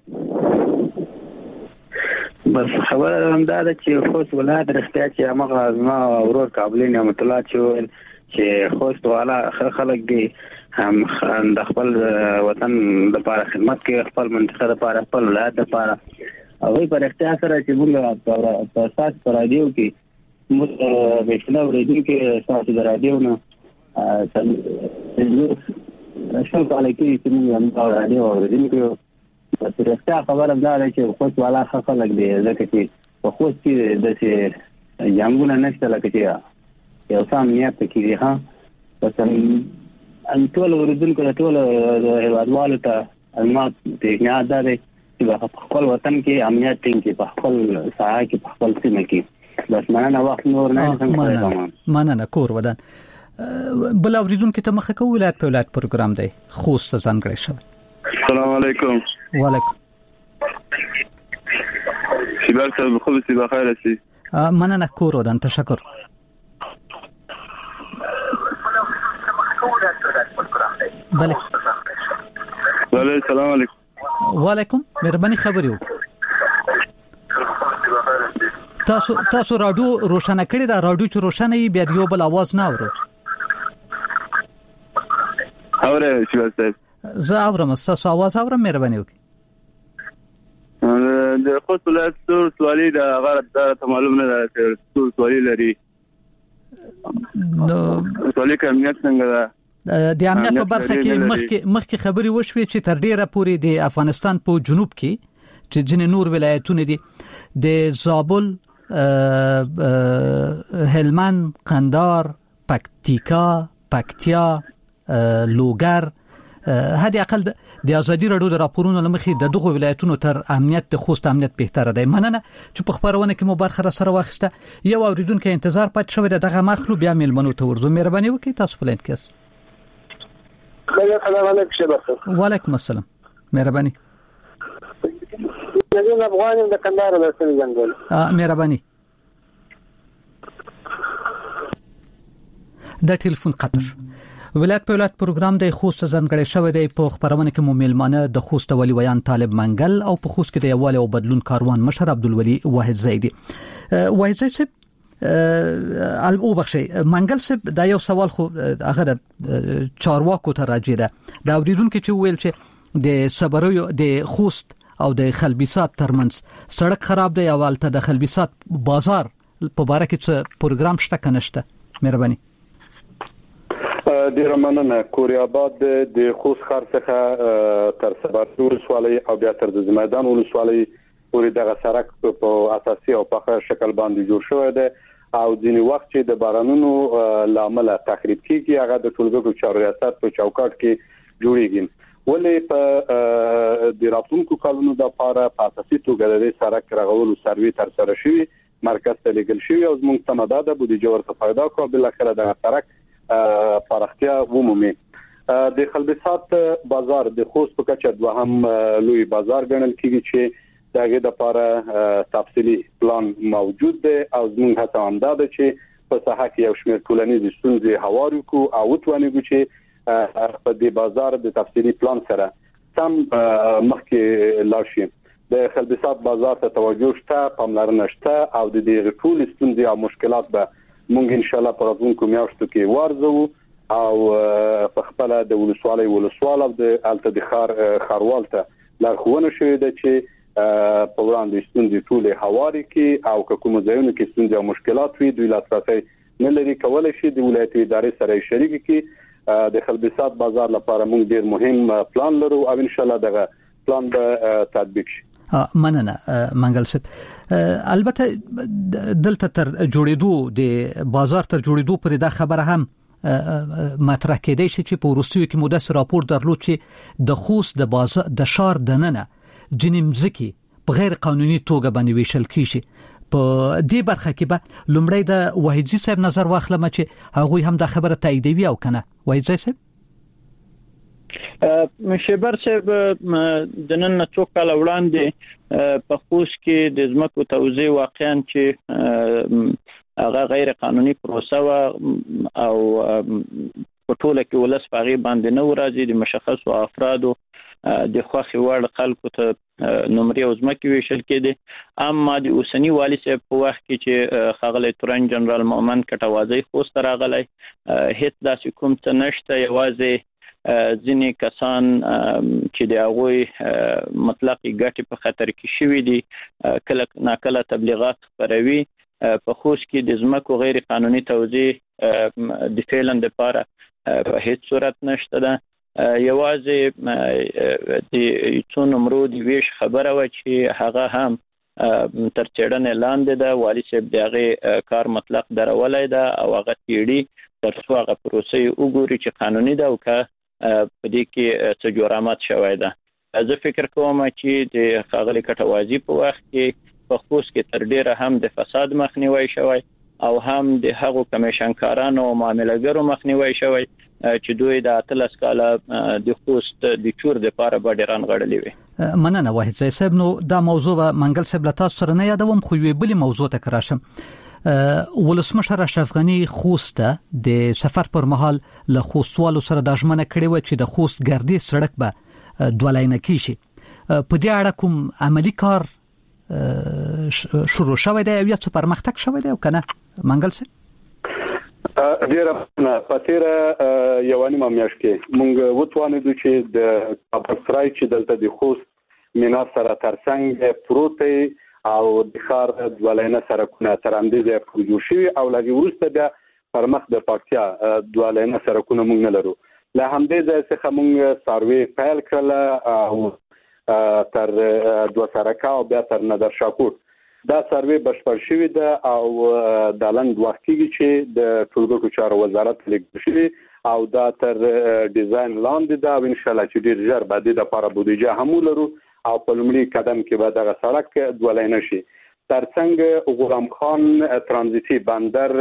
S18: بس خبر هم دا چې خوست ولایت رښتیا چې هغه ازما ورور کابل نعمت الله چې خوست والا خلک دي هم د خپل وطن لپاره خدمت کوي خپل منطقه لپاره خپل ولایت لپاره او په اختیار سره چې موږ په اساس پر رادیو کې موږ به څنګه ورېدل کې تاسو د رادیو نه څنګه کولای کی چې موږ هم رادیو ورېدل کې په اختیار خبره ده چې خوست والا خلک دي ځکه چې په خوست کې د څه جنگونه نشته لکه چې یو سم نیت کې ها پس ان ټول ورودونکو له ټول هیوادوالو ته المات د نه ده چې په خپل وطن کې امنیت ټینګ په خپل ساحه کې په خپل سیمه کې بس مننه وخت نور نه
S1: څنګه مننه کور ودان بل اوریدونکو ته مخه کوو ولایت په ولایت پروګرام دی خوست ځانګړی شوی
S19: السلام علیکم
S1: وعلیکم
S19: شیبر صاحب خوب سی بخیر هستی
S1: مننه کور ودان تشکر بله
S19: بله السلام علیکم
S1: وعلیکم مهرباني خبرې وکړئ تاسو تاسو رادیو روشنه کړی دا رادیو چې روشنه یې بیا یو بل आवाज نه اورو
S19: اوره شیبر صاحب
S1: زه اورم تاسو आवाज اورم مهرباني وکړئ
S19: د خوست ولایت څو سوالي د غرض ته معلوم نه ده څو سوالي لري نو سوالي کمیت څنګه ده
S1: د امنیت په برخه کې مخکې مخکې خبري وشوي چې تر ډیره پورې د افغانستان په جنوب کې چې ځینې نور ولایتونه دي د زابل هلمند قندهار پکتیکا پکتیا لوګر هدي اقل د ازادي رادیو د راپورونو لمخې د دغه ولایتونو تر امنیت د خوست امنیت بهتره دی. مننه چې په خبرونه کې مو برخه سره واخیسته. یو اوریدونکو انتظار پات شوی دغه مخلو بیا ملمنو ته ورزو. مهرباني وکړئ تاسو په لینک کې.
S20: السلام علیکم شباب.
S1: وعلیکم السلام. مهرباني.
S20: نجم افغان د کندهار د سن جنگل.
S1: ا مهرباني. د ټلیفون قطر ولایت په ولایت پروګرام د خوست ځانګړی شوی دی. په خبرونه کې مو میلمانه د خوست ولي ویان طالب منګل او په خوست کې د یووالي او بدلون کاروان مشر عبدالولي واحد زیدی. واحد زیدی صاحب او بخشي منګل صاحب دا یو سوال خو هغه د چارواکو ته راځي ده. دا اوریدونکو چې ویل چې د صبرو د خوست او د خلبیسات ترمنځ سړک خراب دی او الته د خلبیسات بازار په باره کې څه پروګرام شته کنه شته. مهرباني.
S8: ډیر مننه. کوریاباد د خوست ښار څخه تر صبرو ولسوالۍ او بیا تر د زمیدان ولسوالۍ پورې دغه سړک په اساسي او په شکل باندې جوړ شوی دی او ځینې وخت چې د بارانونو لامل تخریب کیږي هغه د ټولګو چارو ریاست په چوکاټ کې جوړیږي. ولې په د راتلونکو کلونو د لپاره په اساسي توګه د سړک رغولو سروې تر سره شوی مرکز ته لګل شوی او زموږ سماده د بودیجه ورته پیدا کوي بل اخره د سړک پراختیا ومومي. د خلبیسات بازار د خوست په کچه دوهم لوی بازار ګڼل کیږي چې دغه د لپاره تفصیلی پلان موجود دی او زموږ هڅه هم ده چې په ساحه کې یو شمېر ټولنیز ستونزې هوارو کو او وتوانیږي چې په دې بازار د تفصیلی پلان سره سم مخکې لاړ شي. د خلبیسات بازار ته توجه شته، پاملرنه شته او د دې ټول ستونزې او مشکلات به مونږ ان شاء الله په راتلونکو میاشتو کې وارزو او په خپل د ولسوالۍ ولسوال او د الته د خار خاروال ته لارښوونه شوې ده چې په وړاندې ستونزې ټول هواري کې او کوم ځایونو کې ستونزې او مشکلات وي دوی لاسرسي نه لري کولای شي د ولایت ادارې سره شریک کې د خلبیسات بازار لپاره موږ ډیر مهم پلان لرو او ان شاء الله دغه پلان به تطبیق شي.
S1: مننه منګل صاحب. البته دلته تر جوړېدو د بازار تر جوړېدو پرې دا خبره هم مطرح کېدای شي چې په وروستیو کې مو داسې راپور درلود چې د خوست د بازار د شار دننه جنیم زکی په غیر قانوني توګه باندې ویشل کیږي. په دې برخه کې به لومړی د واحدزي صاحب نظر واخلم چې هغه هم د خبره تاییدوي او کنه. واحدزي صاحب
S9: شبر صاحب د نن څو کال وړاندې په خوست کې د ځمکو توزیع واقعا چې هغه غیر قانوني پروسه او په ټوله کې ولس پاغي باندې نه ورازي د مشخصو افرادو د خوخي وړ خلکو ته نمرې او ځمکې ویشل کېدي. اما د اوسنی والی صاحب په وخت کې چې خغلی تورن جنرال مومن کټوازی خوست راغلی هیڅ داسې کوم څه نشته. یوازې ځینې کسان چې د هغوی مطلقي ګټې په خطر کې شوي دي کله ناکله تبلیغات خپروي. په خوست کې د ځمکو غیر قانوني توزیع د فعلن لپاره په هیڅ صورت نشته ده. یوازې د څو نمرو د ویش خبره و چې هغه هم تر څېړنې لاندې ده. والی صاحب د هغې کار مطلق درولای ده او هغه تیړي تر څو هغه پروسه وګوري چې قانوني ده او که په دې کې څه جرامت شوی ده. زه فکر کوم چې د ښاغلي کټوازي په وخت کې په خوست کې تر ډیره هم د فساد مخنیوي شوی او هم د هغو کمیشنکارانو او معاملګرو مخنیوي شوی چې دوی د اتلس کاله د خوست د چور د پاره باندې رانغړلې وي.
S1: مننه واحد صاحب. نو دا موضوع منګل صاحب له تاسو سره نه یادوم خو یو بل موضوع ته کراشم. ولسمشر اشرف غنی خوست د سفر پر مهال له خوستوالو سره د ژمنه کړې و چې د خوست ګردی سړک به دولینه کیشي. په دې اړه کوم عملی کار شروع شوی دی او یا څه پرمختګ شوی دی او کنه منګل صاحب؟
S8: ډیره نه پاتره یو نیمه میاشت کې مونږ وتوانیدو چې د کابل چې دلته د خوست مینا سره ترڅنګ پروت او د ښار دولینه سرکونه تر اندازې پروژه شوی او لږ وروسته بیا پر مخ د پاکتیا دولینه سرکونه مونږ نه لرو. له همدې ځای څخه مونږ سروې پیل کړل او تر دوه سرکا او بیا تر نظر شاکوټ دا سروې بشپړ شوی ده او د لنډ وخت کې چې د ټولګو چارو وزارت لیکل شوی او دا تر ډیزاین لاندې دا ان شاء الله چې ډیر ژر به د لپاره بودیجه هم ولرو او په لومړي قدم کې به دغه سړک دولای نشي. ترڅنګ غلام خان ترانزیتي بندر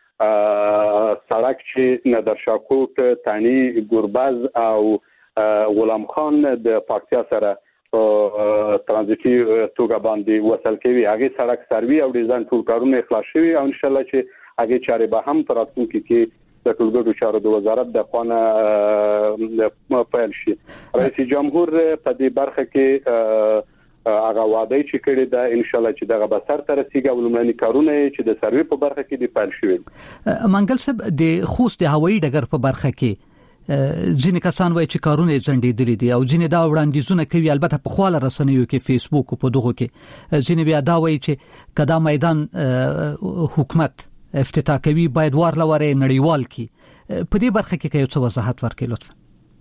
S8: سړک چې ندرشاکوټ، تانی، ګوربز او غلام خان د پاکستان سره ترانزیتي توګه باندې وصل کوي، هغه سړک سروي او ډیزاین ټول کارونه خلاص شوي او ان شاء الله چې هغه چارې به هم تر راتلونکي کې د ټولګړو چارو د وزارت د خوانه پیل شي. رئیس جمهور په دې برخه کې هغه وعده چې کړی دا ان شاء الله چې دغه به سر ته رسیږي او لومړني کارونه چې د سروي په برخه کې دی پیل شوي.
S1: منګل صاحب د خوست د هوایي ډګر په برخه کې ځینې کسان وایي چې کارونه ځنډېدلي دي او ځینې دا وړاندیزونه کوي، البته په خواله رسنیو کې فیسبوک او په دغه کې ځینې بیا دا وایي چې کدا میدان حکومت افتتاح کوي باید ورلوره نړیوال کی په دې برخه کې یو څه وضاحت ورکړئ لطفا.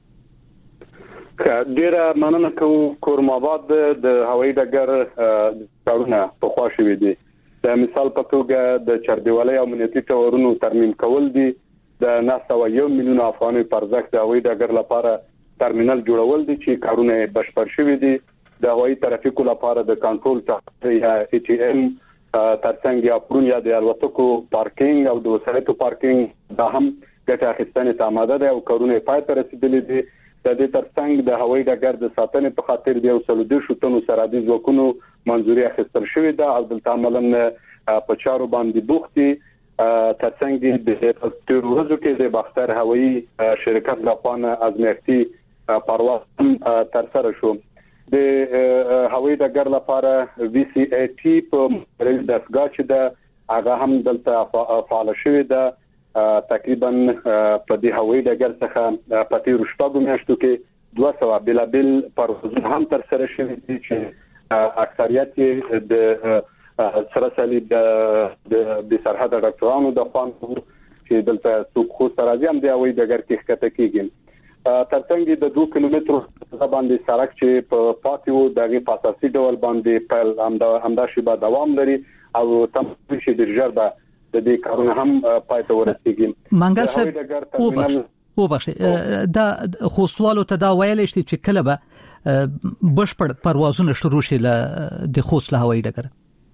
S8: ډیره مننه کوم. کورماباد د هوایي ډګر کارونه په خوا شوي دي. د مثال په توګه د چردیوالۍ او امنیتي ټاورونو ترمیم کول دي، د ناسو یو میلیون افغانۍ پر ځای د هوایي ډګر لپاره ترمینل جوړول دي چې کارونه بشپړ شوي دي. د هوایي ترافیکو لپاره د کنټرول ټاور یا ای ټي ام ترڅنګ یا پرون یا د الوتکو پارکینګ او د وسایطو پارکینګ دا هم ګټه اخیستنې ته آماده ده او کارونه پای ته رسیدلي دي. د دې ترڅنګ د هوایي ډګر د ساتنې په خاطر د یو سل دوه شتونو سرحدي ځواکونو منځوري اخیستل شوې ده او د عملاً په چارو باندې بوخت دي. ترڅنګ د تروریزم کې د باختر هوایي شرکت لخوا ازمیښتي پرواز تر سره شو. د هوایي ډګر لپاره وی سی ای ټي په دستګاه چې د هغه هم دلته فعال شوې ده. تقریبا په دې هوایي ډګر څخه په تیر شپږو میاشتو کې دوه سوه بلابل پروازونه هم تر سره شوي دي چې اکثریت د سراسري د د سرحد ډاکټرانو د خوان چې دلته څوک خو سره هم دی هوایي ډګر کې ښکته کیږي. ترڅنګ د دوه کیلومترو باندې سړک چې په پاتیو دغه په اساسي ډول باندې په همدا همدا شی به دوام لري او تم شي د ژبه د دې کارونه هم پای ته ورسیږي.
S1: منګل صاحب او بخ او بخ دا خو سوالو ته دا ویل شي چې کله به بشپړ پروازونه شروع شي د خوست له هوایي ډګر.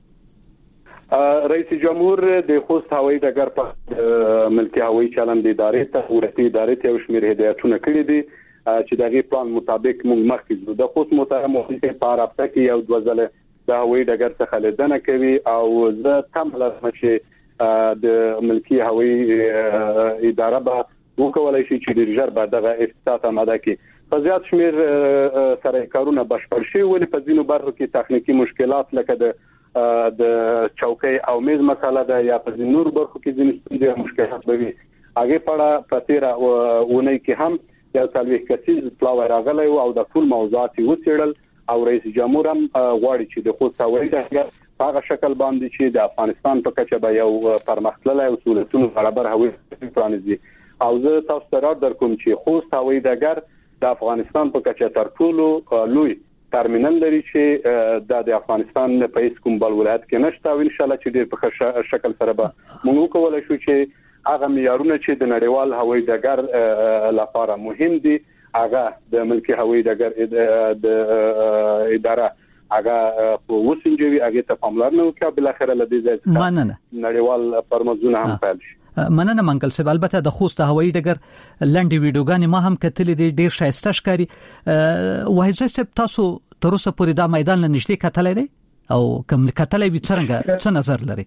S8: رئیس جمهور د خوست هوایي ډګر په ملکی هوایي چلند ادارې ته ورته ادارې ته شمیر هدایتونه کړی دي چې دغه پلان مطابق موږ مخکې ځو. د خوست محترم مفتي په اړه پکې یو دوزله د هوایي ډګر څخه لیدنه کوي او زه تم لرم چې د ملکی هوایي اداره به وکولای شي چې ډیر ژر به دغه افتتاح آماده کړي. په زیات شمیر سره کارونه بشپړ شي ولې په ځینو برخو کې تخنیکی مشکلات لکه د د چوکۍ او میز مسله ده یا په ځینو برخو کې ځینې ستونزې مشکلات به وي. هغه پړه په تیر ونې کې هم یو څلوي کسیز پلاوی راغلی او د ټول موضوعات وڅېړل او رئیس جمهور هم غواړي چې د خوست هوایي ډګر په هغه شکل باندې چې د افغانستان په کچه به یو پرمختللی او سہولتونو برابر هوایي پرانیزي. او زه تاسو ته را درکوم چې خوست هوایي ډګر د افغانستان په کچه تر ټولو لوی ترمینل لري چې د افغانستان په هیڅ کوم بل ولایت کې نشته او ان شاء الله چې ډیر په ښه شکل سره به موږ وکولای شو چې هغه معیارونه چې د نړیوال هوایي ډګر لپاره مهم دي هغه د ملکی هوایي ډګر د اداره هغه په وسنجوي هغه ته پاملرنه وکړه بل اخر له دې ځای
S1: مننه
S8: نړیوال پرمزونه هم پیل شي.
S1: مننه منګل صاحب. البته د خوست هوایي ډګر لنډي ویډیوګانې ما هم کتلې دي ډیر شایسته ښکاري. وایي صاحب تاسو تر اوسه پورې دا میدان له نږدې کتلې دي او کوم کتلې وي څنګه څه نظر لري؟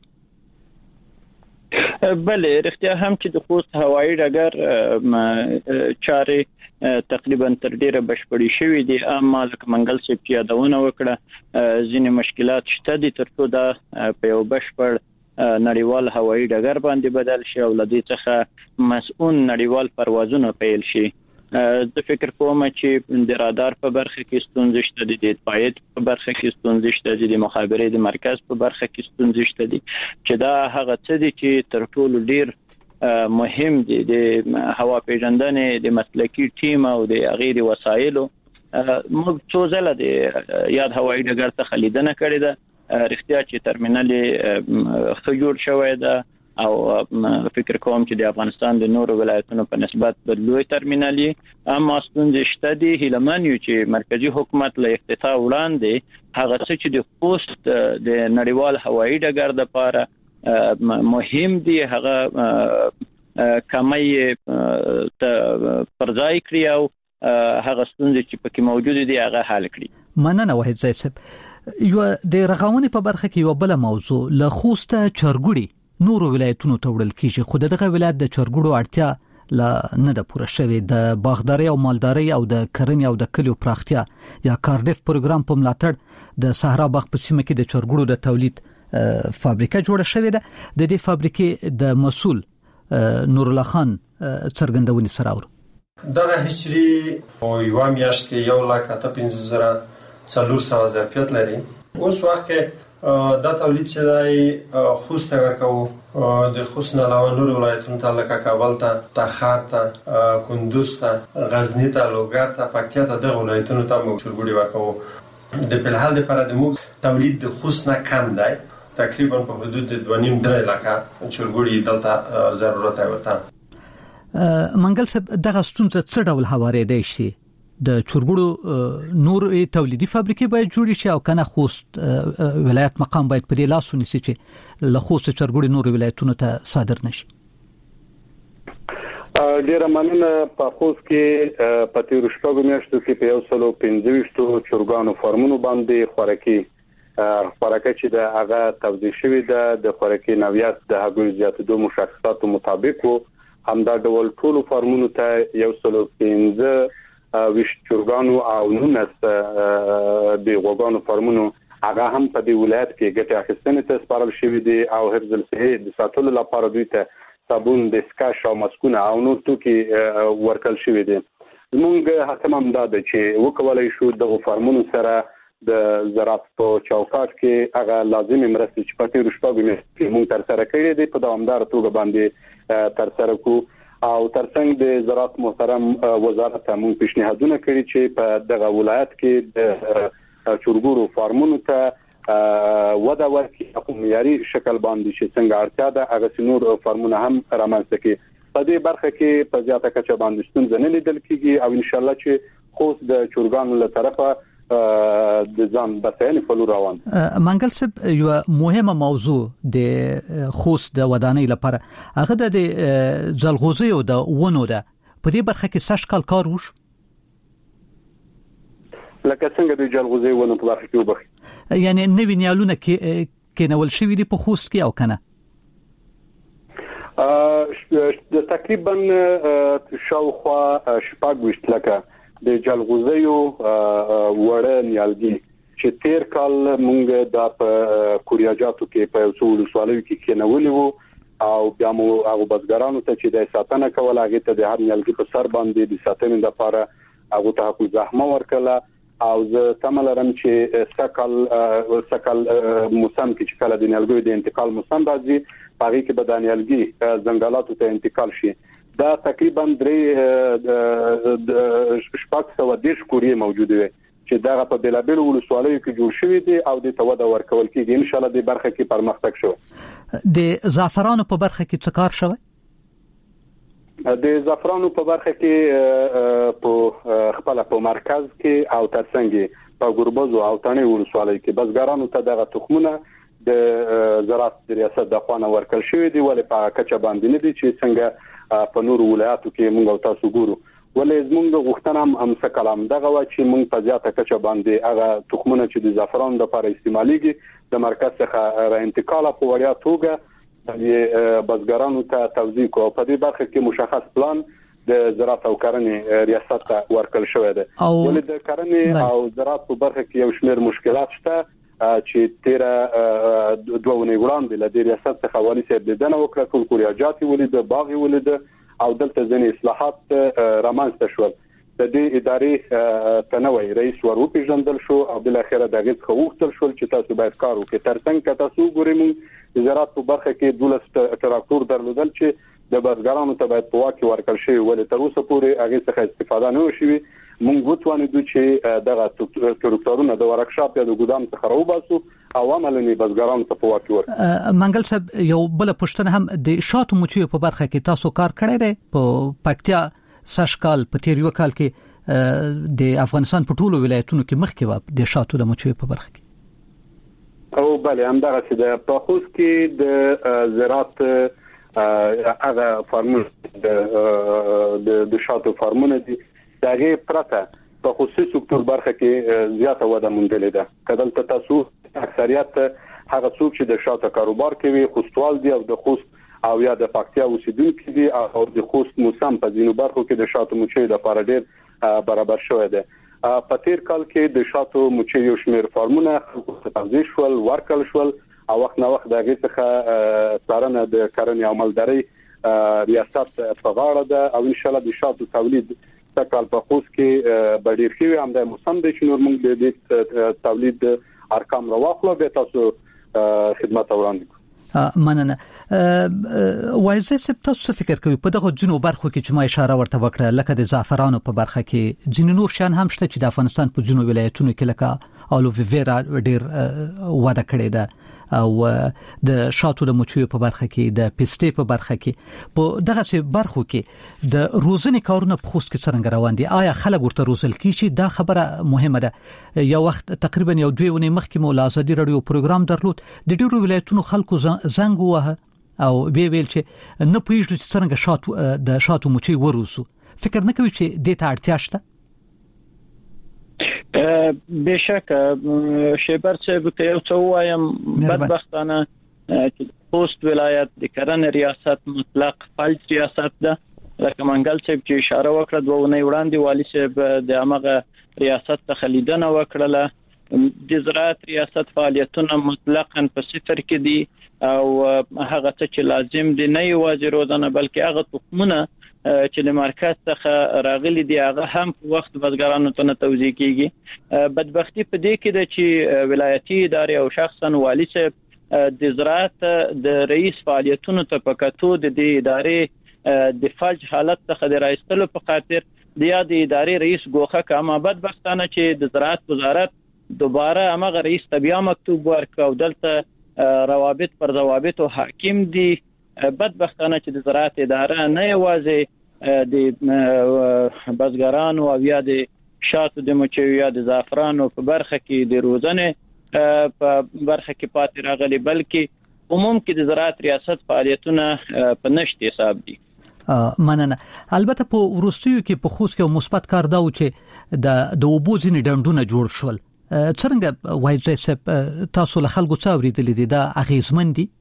S9: بله رښتیا هم چې د خوست هوایي ډګر چارې تقریبا تر ډیره بشپړې شوې دي اما لکه منګل صاحب چې یادونه وکړه ځینې مشکلات شته دي ترڅو دا په یو بشپړ نړیوال هوایي ډګر باندې بدل شي او لدې څخه مسؤل نړیوال پروازونه پیل شي. د فکر کوم چې د رادار په برخه کې ستونزې شته دي، د پایت په برخه کې ستونزې شته دي، د مخابرې د مرکز په برخه کې ستونزې شته دي چې دا هغه څه دي چې تر ټولو ډیر مهم دي. د هوا پیژندنې د مسلکی ټیم او د غیر وسایلو موږ څو ځله د یاد هوایي ډګر څخه لیدنه کړې ده. رښتیا چې ترمینل ښه جوړ شوی ده او فکر کوم چې د افغانستان د نورو ولایتونو په نسبت د لوی ترمینالي اما ستونزې شته دي. هیلمن یو چې مرکزی حکومت له افتتاح وړاندې هغه څه چې د خوست د نړیوال هوایي ډګر لپاره مهم دي هغه کمی پرځای کړی او هغه ستونزې چې پکې موجود دي هغه حل کړي.
S1: مننه وحید زیسب. یو د رغونې په برخه کې یو بل موضوع له خوست چرګوړي نورو ولایتونو ته وړل کیږي، خو دغه ولایت د چرګوړو اړتیا لا نه ده پوره شوې. د باغداري او مالداري او د کرنې او د کلیو پراختیا یا کارډف پروګرام په ملاتړ د صحرا باغ په سیمه کې د چرګوړو د تولید فابریکه جوړه شوې ده. د دې فابریکې د مسؤل نور الله خان څرګندونې سره اورو.
S21: دغه هچري او یو میاشت کې یو لک اته پنځه زره څلور سوه ظرفیت لري. اوس وخت کې دا تولید چې دی خوست ورکو د خوست نه علاوه نور ولایتونو ته لکه کابل ته، تخار ته، کندوز ته، غزنی ته، لوګر ته، پکتیا ته د ولایتونو ته موږ چرګوړي ورکو. د په حال لپاره د موږ تولید د خوست نه کم دی، تقریبا په حدود د دوه نیم درې لکه چرګوړي دلته ضرورت ورته.
S1: منګل صاحب دغه ستونزه څه ډول هوارې دی شي؟ د چرګوړو نور تولیدي فابریکې باید جوړې شي او کنه خوست ولایت مقام باید په دې لاس ونیسي چې له خوست چرګوړي نور ولایتونو ته صادر نشي.
S8: ډیره مننه. په خوست کې په تیر شپږ میاشتو کې په یو سلو پنځه ویشت چرګانو فارمونو باندې خوراکي خوراکي چې د هغه توزیع شوی د خوراکي نوعیت د هغوی زیاتېدو مشخصاتو مطابق وو. همدا ډول ټول فارمونو ته یو سلو پنځه ویش چرګانو او نونس د غوګانو فارمونو هغه هم په دې ولایت کې ګټه اخیستنې ته سپارل شوې دي او حفظ الصحه د ساتلو لپاره دوی ته صابون، دستکش او ماسکونه او نور توکي ورکړل شوې دي. موږ هڅه هم دا ده چې وکولای شو د فارمونو سره د زراعت په چوکاټ کې هغه لازمي مرستې چې په تیر شپږ میاشتې موږ تر سره کړې دي په دوامدار توګه باندې تر سره کو. او ترڅنګ د زراعت محترم وزارت هم پیشنهادونه کړي چې په دغه ولایت کې د چرګوړو فارمونو ته وده ورکړي په معیاري شکل باندې چې څنګه اړتیا ده هغه نور فارمونه هم رامنځته کړي. په دې برخه کې په زیاته کچه باندې ستونزې نه لیدل کیږي او ان شاء الله چې خوست د چرګانو له طرفه د ځان بسنې په لور روان.
S1: منګل صاحب یو مهمه موضوع د خوست د ودانۍ لپاره هغه د ځلغوزي او د ونو ده. په دې برخه کې سش کال کار وش
S8: لکه څنګه د ځلغوزي ونو په برخه کې وبخ
S1: یعنی نوی نیالونه کې کې نول شوی دی په خوست کې او کنه
S8: د تقریبا شاوخوا شپږ وشت لکه د جلغوزیو وړه نیالګي چې تیر کال مونږ د کوریاجاتو کې په څو ولسوالیو کې کېنولې وو او بیا مو هغه بزګرانو ته چې د ساتنه کول هغه ته د هر نیالګي په سر باندې د ساتنې لپاره هغه ته په زحمه ورکړه او زه تمل لرم چې سکل سکل موسم کې چې کله د نیالګي د انتقال موسم راځي هغه کې به د نیالګي ځنګلاتو ته انتقال شي. دا تقریبا درې شپږ سوه دیرش کورې موجوده وي چې دا په بلابل ولسوالیو کې جوړ شوی دي او د توده ورکول کېږي. ان شاء الله د برخه کې پرمختګ شو.
S1: د زعفرانو په برخه کې څه کار شوی؟
S8: د زعفرانو په برخه کې په خپل په مرکز کې او ترڅنګ په ګوربز او تڼي ولسوالۍ کې بزګرانو ته دغه تخمونه د زراعت ریاست د خوانه ورکل شوی دي ولې په کچه باندې نه دي چې څنګه په نور ولایاتو کې موږ تاسو ګورو. ولې زموږ غوښتنه هم څه کلام دغه و چې موږ په زیاته کچه باندې هغه تخمونه چې د زعفران لپاره استعماليږي د مرکز څخه را انتقال په وړیا توګه د بزګرانو ته توزیع کو. په دې برخه کې مشخص پلان د زراعت او کرنې ریاست ته ورکل شوی دی. ولې د کرنې او زراعت په برخه کې یو شمېر مشکلات شته چې تیر دوه ونې وړاندې له دې ریاست څخه والی صاحب لیدنه وکړه ټول کوریاجات ولید باغ ولید او دلته ځینې اصلاحات رامنځته شول. د دې ادارې تنوي رئیس ورو پیژندل شو او بل اخره دغه خوښتل شو چې تاسو باید کار وکړئ. ترڅنګ که تاسو ګورئ د زراعت په برخه کې دولس تراکتور درلودل چې د بزګرانو ته باید په واکه ورکړل شي ولې تر اوسه پورې هغه څخه استفاده نه وشي. موږ وتوانیدو چې دغه ترکتورونه د ورکشاپ یا د ګودام څخه راوباسو او عملاً بزګرانو ته په واقع ورکړو.
S1: منګل صاحب یو بل پښتنه هم د شاتو مچیو په برخه کې تاسو کار کړی دی په پکتیا سشکال په تیر یو کال کې د افغانستان په ټولو ولایتونو کې مخکې و د شاتو د مچیو په برخه کې.
S8: او بله همدغه چې د پاخوس کې د زراعت هغه فارمونه د د شاتو فارمونه دي دغه پرته په خصوصي سکتور برخه کې زیاته وده موندلې ده. کله تاسو اکثریت هغه څوک چې د شاتو کاروبار کوي خوستوال دي او د خوست او یا د پکتیا اوسیدونکو دي او د خوست موسم په ځینو برخو کې د شاتو مچیو لپاره ډېر برابر شوی دی. په تیر کال کې د شاتو مچیو شمیر فارمونه توزیع شول ورکل شول او وخت نه وخت دغه څخه څارنه د کرنې او مالدارۍ ریاست په غاړه ده او ان شاء الله د شاتو تولید تکال په خوست کې بډیر شوی هم د موسم د شنور موږ د تولید ارقام راوخلو به تاسو خدمت وړاندې کوو.
S1: مننه. وایزه سپ تاسو فکر کوي په دغه جنو برخو کې چې ما اشاره ورته وکړه لکه د زعفرانو په برخه کې ځینې نور شان هم شته چې د افغانستان په جنو ولایتونو کې لکه الوویرا ډیر وده کړې ده او د شاتو د مچیو په برخه کې د پسته په برخه کې په دغه برخو کې د روزنې کارونه په خوست کې څنګه روان دي؟ آیا خلک ورته روزل کیږي؟ دا خبره مهمه ده. یو وخت تقریبا یو دوه ونې مخکې مو آزادي رادیو پروګرام درلود د ډیرو ولایتونو خلکو زنګ وه او به ویل چې نه پېژنو چې څنګه شاتو د شاتو مچي وروسو. فکر نه کوي چې د ته اړتیا شته؟
S9: بشک شیبر صاحب ته یو څه وایم بدبختانه چې خوست ولایت د کرنې ریاست مطلق فلج ریاست ده. لکه منګل صاحب چې اشاره وکړه دوه ونې وړاندې والی صاحب د هغه ریاست ته خلیدنه وکړه. د زراعت ریاست فعالیتونه مطلقاً په صفر کې دي او هغه څه چې لازم دي نه یوازې روزنه بلکې هغه تخمونه چې د مرکز څخه راغلي دي هغه هم په وخت بزګرانو ته نه توزیع کیږي. بدبختی په دې کې ده چې ولایتي ادارې او شخصا والی صاحب د زراعت د رئیس فعالیتونو ته په کتو د دې ادارې د فلج حالت څخه د راځتلو په خاطر د یاد ادارې رئیس ګوخه کما بدبختانه چې د زراعت وزارت دوباره هغه رئیس تبیا مکتوب ورکړ او دلته روابط پر ضوابط او حاکم دي. بدبختانه چې د زراعت اداره نه یوازې د بزګرانو او یا د شاتو د مچیو یا د زعفرانو په برخه کې د روزنې په برخه کې پاتې راغلي بلکې عموم کې د زراعت ریاست فعالیتونه په نشته حساب دي.
S1: مننه. البته په ورستیو کې په خوست کې مثبت کار دا و چې د د وبوزینې ډندونه جوړ شول. څنګه وایي چې تاسو له خلکو څو ورېدلې دي دا اغیزمن دي؟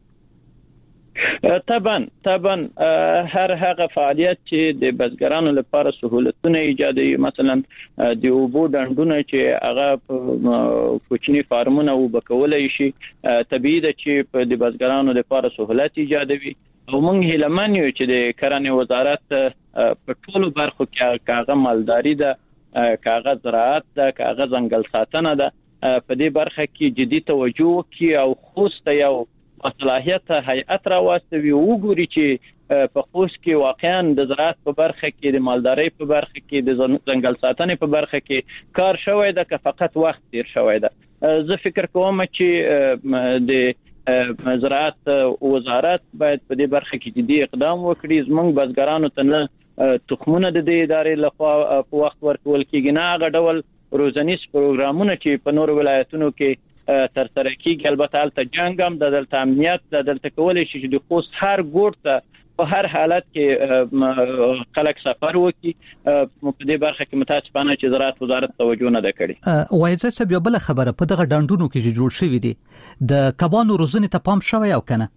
S9: طبعا طبعا هر هغه فعالیت چې د بزګرانو لپاره سہولتونه ایجادوي مثلا د اوبو ډنډونه چې هغه کوچني فارمونه وبکولای شي طبيعي ده چې د بزګرانو لپاره سہولت ایجادوي او موږ هیلمن یو چې د کرنې وزارت په ټولو برخو کې کاغه مالداري ده کاغه زراعت ده کاغه ځنګل ساتنه ده په دې برخه کې جدي توجه کوي او خوست یو صلاحیت هیئت راوستوي وګوري چې په خوست کې واقعا د زراعت په برخه کې د مالدارۍ په برخه کې د ځنګل ساتنې په برخه کې کار شوی ده که فقط وخت تیر شوی ده. زه فکر کوم چې د زراعت وزارت باید په دې برخه کې جدي اقدام وکړي. زموږ بزګرانو ته نه تخمونه د دې ادارې لخوا په وخت ورکول کېږي نه هغه ډول روزنیز پروګرامونه چې په نور ولایتونو کې تر سره کیږي. البته البته جنگ هم د دلته امنیت د دلته کولای شي چې د خوست هر ګوټ ته په هر حالت کې خلک سفر وکړي. په دې برخه کې متاسفانه چې زراعت وزارت توجه نه کړي.
S1: وایي چې بیا بل خبره په دغه ډنډونو کې چې جوړ شوی دي د کبانو روزنې ته پام شوی او کنه؟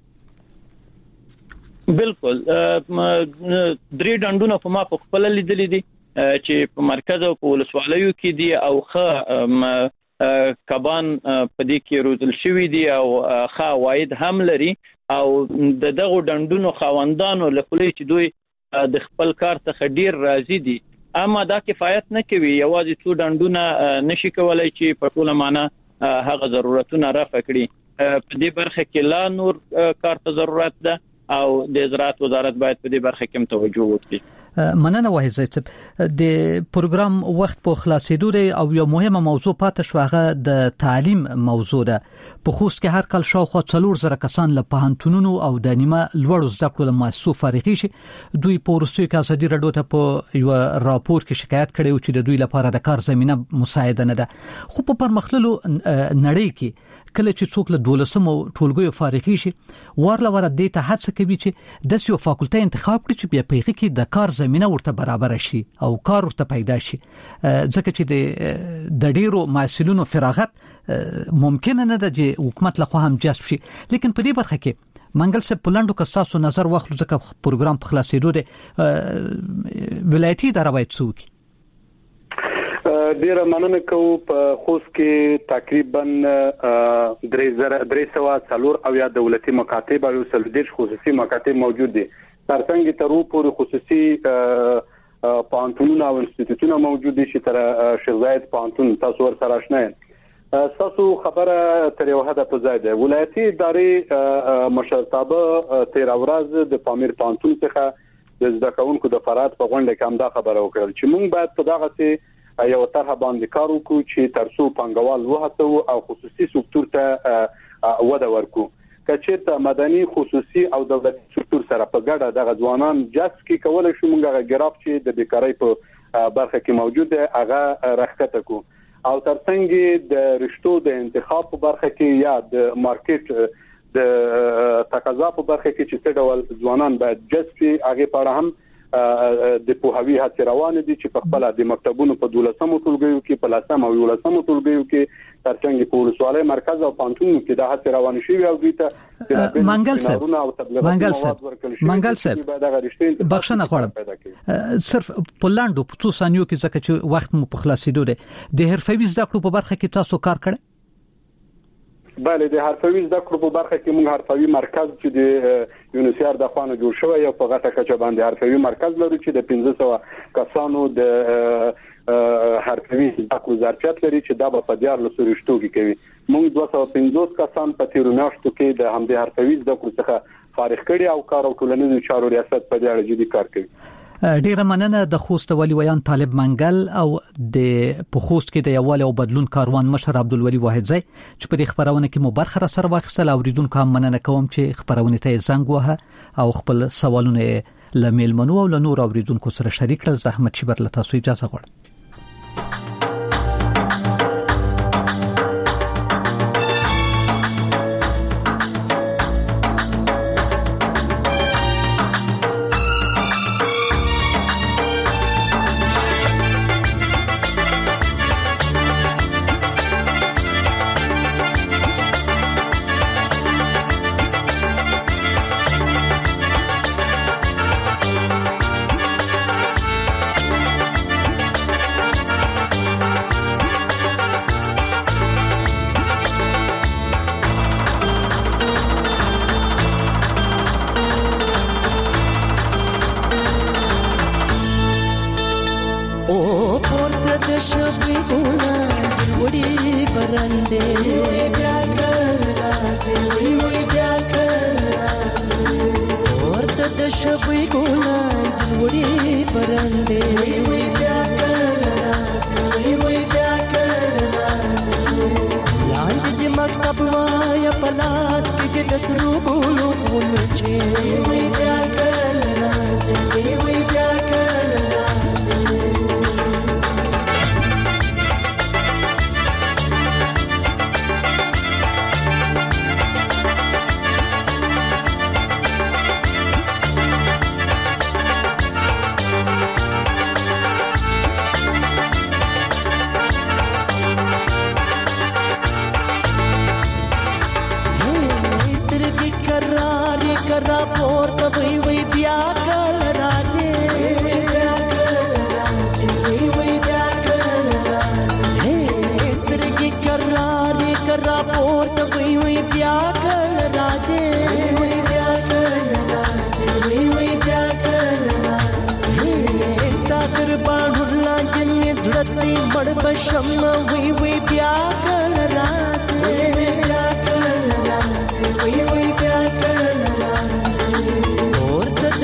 S9: بالکل درې ډنډونه په ما په خپل لیدلې دي چې په مرکز او په ولسوالیو کې دي او ښه کبان په دې کې روزل شوی دي او ښه عواید هم لري او د دغه ډنډونو خاوندانو لپاره چې دوی د خپل کار څخه ډیر راضي دي اما دا کفایت نه کوي. یوازې څو ډنډونه نشي کولای چې په ټوله معنا هغه ضرورتونه رافع کړي. په دې برخه کې لا نور کار ته ضرورت ده او د زراعت وزارت باید په دې برخه کې توجه وکړي.
S1: مننه وحید صاحب. د پروګرام وخت په خلاصېدو دی او یو مهمه موضوع پاتې شو، هغه د تعلیم موضوع ده. په خوست کې هر کال شاوخوا څلور زره کسان له پوهنتونونو او د نیمه لوړو زده کړو له مؤسسو فارغ شي. دوی په وروستیو کې ازادي راډیو ته په یو راپور کې شکایت کړی و چې د دوی لپاره د کار زمينه مساعده نه ده. خو په پرمختللو نړۍ کې کله چې څوک له دولسمو ټولګیو فارغ شي، ورله ور د ته هڅه کوي چې د یو فاکولټي انتخاب کړي چې بیا په کې د کار زمينه ورته برابر شي او کار ورته پیدا شي، ځکه چې د د ډیرو مسؤلینو فراغت ممکن نه ده چې حکومت له خوا هم جذب شي. لیکن په دې برخه کې منګل صاحب پلانډو کستاسو نظر واخلو، ځکه پروګرام په خلاصېدو دی. ولایتي اداره باید څوک
S8: ډیره مننه کوم. په خوست کې تقریبا درې زره درې سوه څلور او یا دولتي مکاتب او سلدیش خصوصي مکاتب موجود دي. ترڅنګ تر پورې خصوصي پوهنتونونه او انسټیټیوټونه موجود دي چې تر شیخ زاید پوهنتون تاسو ور سره آشنا یې. تاسو خبره تر یو حد په ځای ده. ولایتي ادارې مشرتابه تیر ورځ د پامیر پوهنتون څخه د زده کوونکو د فرات په غونډه کې هم دا خبره وکړه چې موږ باید په دغه څه یو طرح باندې کار وکړو چې ترڅو پنګوال وهڅو او خصوصي سکتور ته وده ورکو. کچېرته مدني خصوصي او دولتي سکتور سره په ګډه د ځوانان جذب کې کولای شو موږ غراف چې د بیکاری په برخه کې موجود دی هغه راښکته کو او ترڅنګ د رشتو د انتخاب په برخه کې یا د مارکیټ د تقاضا په برخه کې چې څه ډول ځوانان باید جذب شي هغه په اړه هم د پوهاوی هڅې روان دي چې په خپل د مکتبونو په دولسمو ټولګیو کې په لسم او یولسمو ټولګیو کې ترڅنګ په ولسوالۍ مرکز او پوهنتونونو کې د هڅې روان شي او دوی ته
S1: منګل صاحب منګل صاحب منګل صاحب بخښنه غواړم صرف په لاندو په څو ثانیو کې ځکه چې وخت مو په خلاصېدو دی. د حرفوي زده کړو په برخه کې تاسو کار کړی؟
S8: بله د حرفوي زده کړو په برخه کې موږ حرفوي مرکز چې د یونیسیار د خوانه جوړ شوی او په غټه کچه باندې حرفوي مرکز لري چې د پنځه سوه کسانو د حرفوي زده کړو ظرفیت لري چې دا په دیارلسو رشتو کې کوي. موږ دوه سوه پنځوس کسان په تیرو میاشتو کې د همدې حرفوي زده کړو څخه فارغ کړي او کار او ټولنیزو چارو ریاست په دې اړه جدي کار کوي.
S1: ډیره مننه د خوست ولی ویان طالب منګل او د په خوست کې د یووالي او بدلون کاروان مشر عبدالولي واحدزی چې په دې خبرونه کې مو برخه سره واخیستل. اوریدونکو هم مننه کوم چې خبرونه ته زنګ وه او خپل سوالونه لمیل منو او له نور اوریدونکو سره شریک کړل. زحمت شي بر له تاسو اجازه غواړم.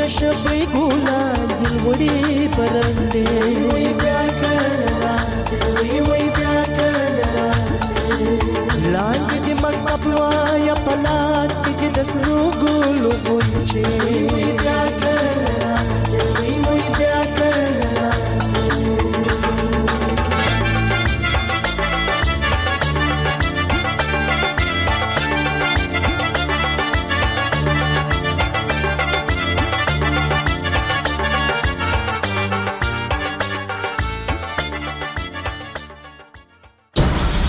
S4: شپې ګلان ګلوړي پرندې وي بیا کله راځي وي بیا کله راځي لاندې د مکتب وایا پلاس کې د سرو ګلو غونچې